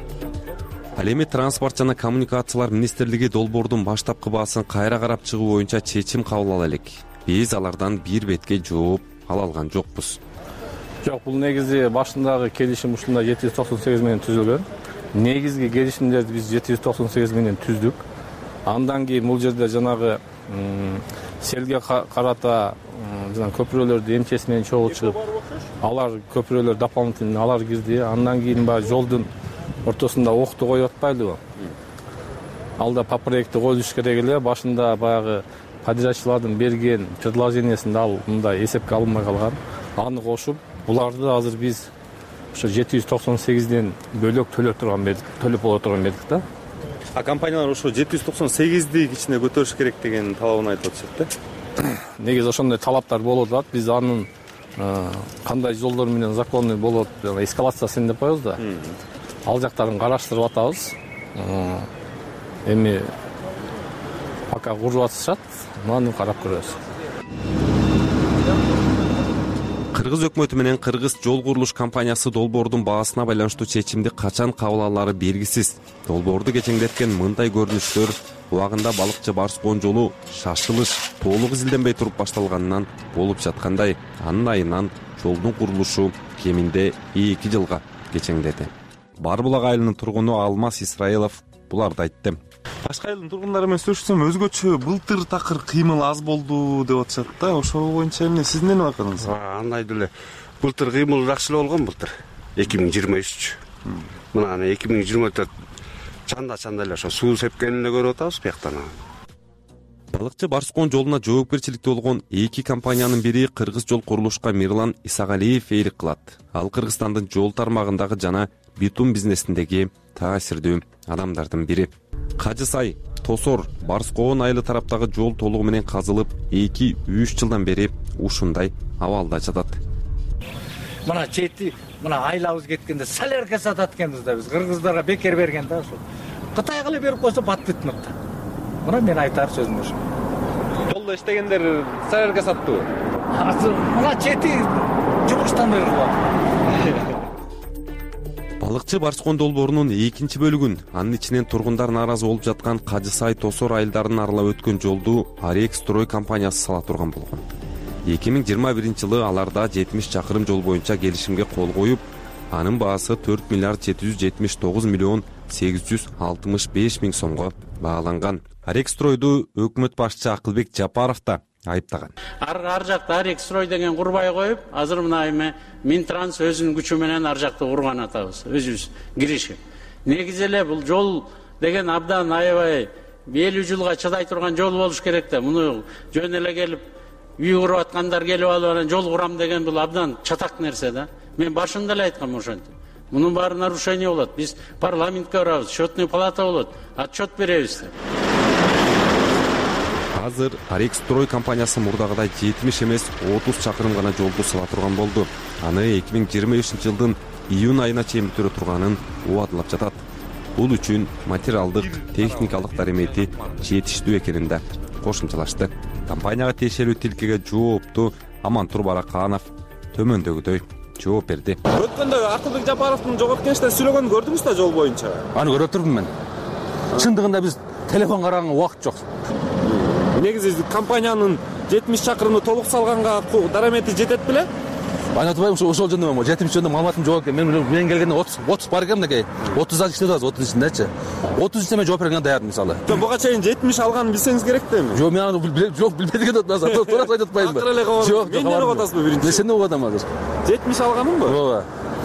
Ал эми транспорт жана коммуникациялар министрлиги долбоордун баштапкы баасын кайра карап чыгуу боюнча чечим кабыл ала элек. Биз алардан бир бетке жооп ала алган жокпуз. Жок, бул негизи башындагы келишим ушунда 798 менен түзүлгөн. Негизги келишимдерди биз 798 менен түздүк. Андан кийин бул жерде жанагы селге карата жана көпүрөлөрдү эмчеси менен чогуу чыгып, алар көпүрөлөр дополнительный алар кирди. Андан кийин баягы жолдун ортосунда окту коюп атпайлыбы? Алда по проекту коюлуш керек эле. Башында баягы подрядчылардын берген предложениясында ал мындай эсепке алынбай калган. Аны кошуп, буларды азыр биз ошо 798ден бөлөк төлөп боло турган бердик да. Компаниялар ошо 798ди кичине көтөрүш керек деген талабын айтып атышат да. Негизи ошондой талаптар болуп атат. Биз анын кандай жолдор менен законный болот, эскалациясын деп коебуз да. Ал жактарын караштырып атабыз. Эми пока куруп атышат, аны карап көрөбүз. Кыргыз өкмөтү менен Кыргыз жол курулуш компаниясы долбоордун баасына байланыштуу чечимди качан кабыл алаары белгисиз. Долбоорду кечеңдеткен мындай көрүнүштөр убагында Балыкчы Барскон жолу шашылыш толук изилденбей туруп башталганынан болуп жаткандай. Анын айынан жолдун курулушу кеминде 2 жылга кечеңдеди. Барбулак айылынын тургуну Алмаз Исраилов буларды айтты. Башка айылдын тургундары менен сүйлөшсөм, өзгөчө былтыр такыр кыймыл аз болду деп атышат да. Ошол боюнча эмне сиздин эмне байкадыңыз? Андайды эле. Былтыр кыймыл жакшы эле болгон былтыр. 2023. Мына 2024 чанда эле ошо суу сепкенин эле көрүп атабыз бияктан. Балыкчы Барскон жолуна жоопкерчиликте болгон 2 компаниянын бири Кыргыз жол курулушка Мирлан Исагалиев эйлик кылат. Ал Кыргызстандын жол тармагындагы жана битум бизнесиндеги таасирдүү адамдардын бири. Кажысай, Тосор, Барскон айылы тараптагы жол толугу менен казылып, 2-3 жылдан бери ушундай абалда жатат. Мына чети, мына айлабыз кеткенде солярка сатат экенбиз да, биз кыргыздарга бекер берген да ошо. Кытайга эле берип койсо бат бүтмөк да. Мына мен айтар сөзүм ошо. Жолдо иштегендер солярка саттыбы? Мына чети жумуштан берип. балыкчы барскон долбоорунун экинчи бөлүгүн, анын ичинен тургундар нааразы болуп жаткан Кажы Сай Тосор айылдарын аралап өткөн жолду Арек Строй компаниясы сала турган болгон. 2021-жылы аларда 70 чакырым жол боюнча келишимге кол коюп, анын баасы 4 миллиард 779 миллион 865 миң сомго бааланган. Арек Стройду өкмөт башчы Акылбек Жапаров да айыптаган. Ар жакта Арек Строй деген курбай коюп, азыр мына эме Минтранс өзүнүн күчү менен ар жакта курган атабыз, өзүбүз киришип. Негизи эле бул жол деген абдан аябай 50 жылга чыдай турган жол болуш керек да. Муну жөн эле келип үй куруп аткандар келип алып анан жол курам деген бул абдан чатак нерсе да. Мен башында эле айткам ошентип. Мунун баары нарушение болот. Биз парламентке барабыз, счетный палата болот, отчет беребиз деп. Азыр Арек Строй компаниясы мурдагыдай 70 эмес 30 чакырым гана жолду сала турган болду. Аны 2025-жылдын июнь айына чейин бүтүрө турганын убадылап жатат. Бул үчүн материалдык, техникалык даремети жетиштүү экенин да кошумчалашты. Компанияга тиешелүү тилкеге жоопту Амантур Бараканов төмөндөгүдөй жооп берди. Өткөндө Акылбек Жапаровдун жогорку кеңеште сүйлөгөнүн көрдүңүз да жол боюнча? Аны көрүп турдум мен. Чындыгында биз телефон караганга убакыт жок. Негизи компаниянын 70 чакырымды толук салганга даремети жетет беле? Аны айтпайм, ошол жөнүндө 70 жөнүндө маалыматым жок экен. Мен келгенде 30 бар экен мынакей. 30 аз иштеп атабыз, 30 ичиндечи. 30 ичине мен жооп бергенге даярмын мисалы. Буга чейин 70 алганын билсеңиз керек да эми. Жок, мен аны билбедик деп атасам. Туура айтып атпаймынбы? Акыры эле кабар. Жок, Менден угуп атасызбы биринчи? Сенден угуп атам азыр. 70 алганымбы? Ооба.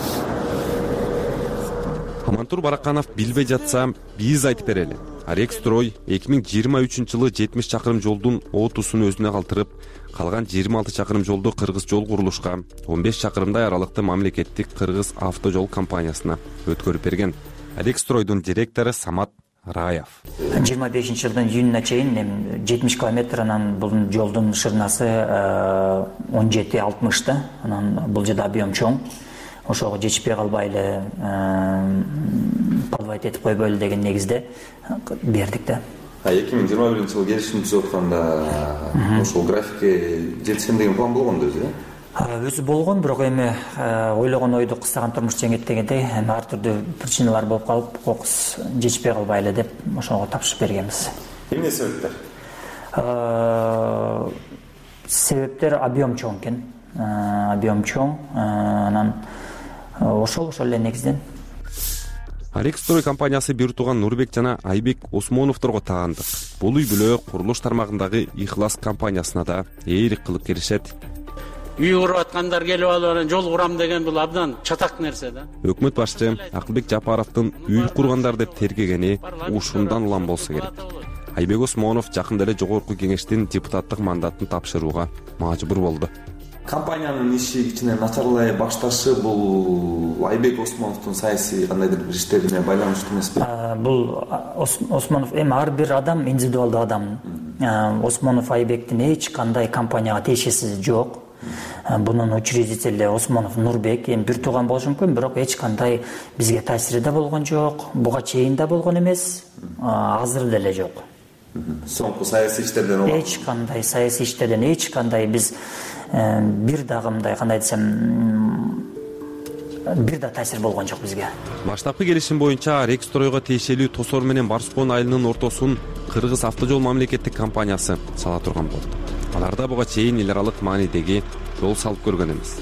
Амантур Бараканов билбей жатса, биз айтып берели. Арек Строй 2023-жылы 70 чакырым жолдун 30-сун өзүнө калтырып, калган 26 чакырым жолду Кыргыз жол курулушка, 15 чакырымдай аралыкты мамлекеттик Кыргыз автожол компаниясына өткөрүп берген. Арек Стройдун директору Самат Раев. 25-жылдын июнуна чейин 70 километр, анан бул жолдун шырнасы 17-60 анан бул жерде объем чоң. Ошого жетишпей калбайлы, подвайт этип койбойлу деген негизде бердик да. 2021-жылы келишим түзүп атканда ошол графикке жетишем деген план болгон да өзү, э? Өзү болгон, бирок эми ойлогон ойду кыстаган турмуш жеңет дегендей, эми ар түрдүү причиналар болуп калып, кокус жетишпей калбайлы деп ошого тапшырып бергенбиз. Эмне себептер? Себептер объем чоң экен. Объем чоң, анан ошол эле негизден. Арек Строй компаниясы бир тууган Нурбек жана Айбек Осмоновдорго таандык. Бул үй бүлө курулуш тармагындагы Ихлас компаниясына да ээлик кылып келишет. Үй куруп аткандар келип алып анан жол курам деген бул абдан чатак нерсе да. Өкмөт башчы Акылбек Жапаровдун үй кургандар деп тергегени ушундан улам болсо керек. Айбек Осмонов жакында эле жогорку кеңештин депутаттык мандатын тапшырууга мажбур болду. Компаниянын иши кичине начарлай башташы бул Айбек Осмоновдун саясий кандайдыр бир иштери менен байланыштуу эмеспи? Бул Осмонов эми ар бир адам индивидуалдуу адам. Осмонов Айбектин эч кандай компанияга тиешеси жок. Бунун учредители Осмонов Нурбек, эми бир тууган болушу мүмкүн, бирок эч кандай бизге таасири да болгон жок, буга чейин да болгон эмес, азыр деле жок. Соңку саясий иштерден эч кандай саясий иштерден эч кандай биз бир дагы мындай кандай десем бир да таасир болгон жок бизге. Баштапкы келишим боюнча Арек Стройго тиешелүү Тосор менен Барскон айылынын ортосун Кыргыз автожол мамлекеттик компаниясы сала турган болду. Аларда буга чейин эл аралык маанидеги жол салып көргөн эмес.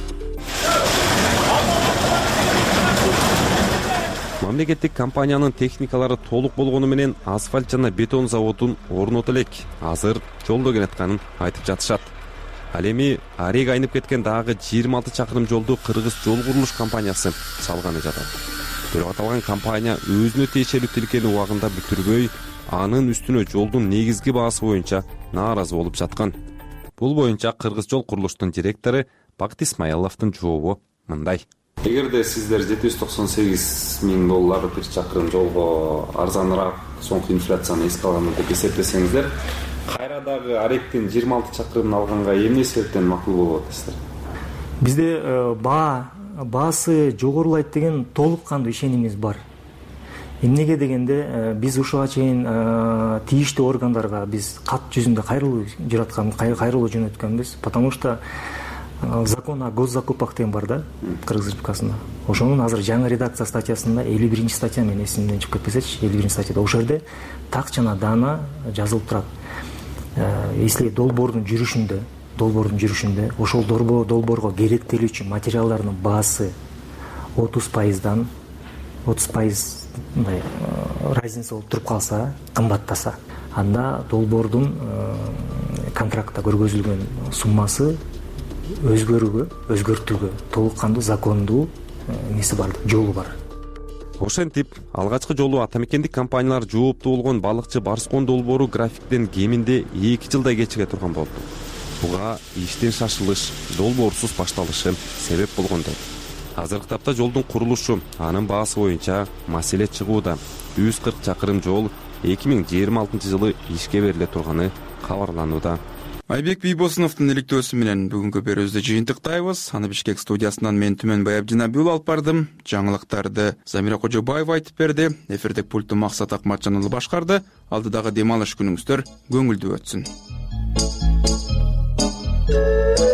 Мамлекеттик компаниянын техникалары толук болгону менен асфальт жана бетон заводун орното элек азыр жолдо келатканын айтып жатышат. Ал эми Арек айнып кеткен дагы 26 чакырым жолду Кыргыз жол курулуш компаниясы салганы жатат. Бирок аталган компания өзүнө тиешелүү тилкени убагында бүтүрбөй, анын үстүнө жолдун негизги баасы боюнча нааразы болуп жаткан. Бул боюнча Кыргыз жол курулуштун директору Бакыт Исмаиловдун жообу мындай. Эгерде сиздер $798,000 бир чакырым жолго арзаныраак соңку инфляцияны эске алганда деп эсептесеңиздер, кайра дагы Аректин 26 чакырымын алганга эмне себептен макул болуп атасыздар? Бизде баасы жогорулайт деген толук кандуу ишенимиз бар. Эмнеге дегенде биз ушуга чейин тийиштүү органдарга биз кат жүзүндө кайрылуу жөнөткөнбүз, потому что закон о госзакупках деген бар да Кыргыз Республикасында. Ошонун азыр жаңы редакция статьясында 51 статья мен эсимден чыгып кетпесечи, 51 статьяда ошол жерде так жана даана жазылып турат. Если долбоордун жүрүшүндө ошол долбоорго керектелүүчү материалдардын баасы 30% мындай разница болуп туруп калса, кымбаттаса, анда долбоордун контрактта көргөзүлгөн суммасы өзгөртүүгө толук кандуу закондуу неси бар, жолу бар. Ошентип алгачкы жолу атамекендик компаниялар жооптуу болгон балыкчы Барскон долбоору графиктен кеминде 2 жылдай кечиге турган болду. Буга иштин шашылыш, долбоорсуз башталышы себеп болгон дейт. Азыркы тапта жолдун курулушу, анын баасы боюнча маселе чыгууда. 140 чакырым жол 2026 жылы ишке бериле турганы кабарланууда. Айбек Бийбосуновдун иликтөөсү менен бүгүнкү берүүбүздү жыйынтыктайбыз. Аны Бишкек студиясынан мен Түмөнбай Абдинабиул алып бардым. Жаңылыктарды Замира Кожобаева айтып берди. Эфирдик пультту Максат Акматжанұлы башкарды. Алдыдагы дем алыш күнүңүздөр көңүлдүү өтсүн.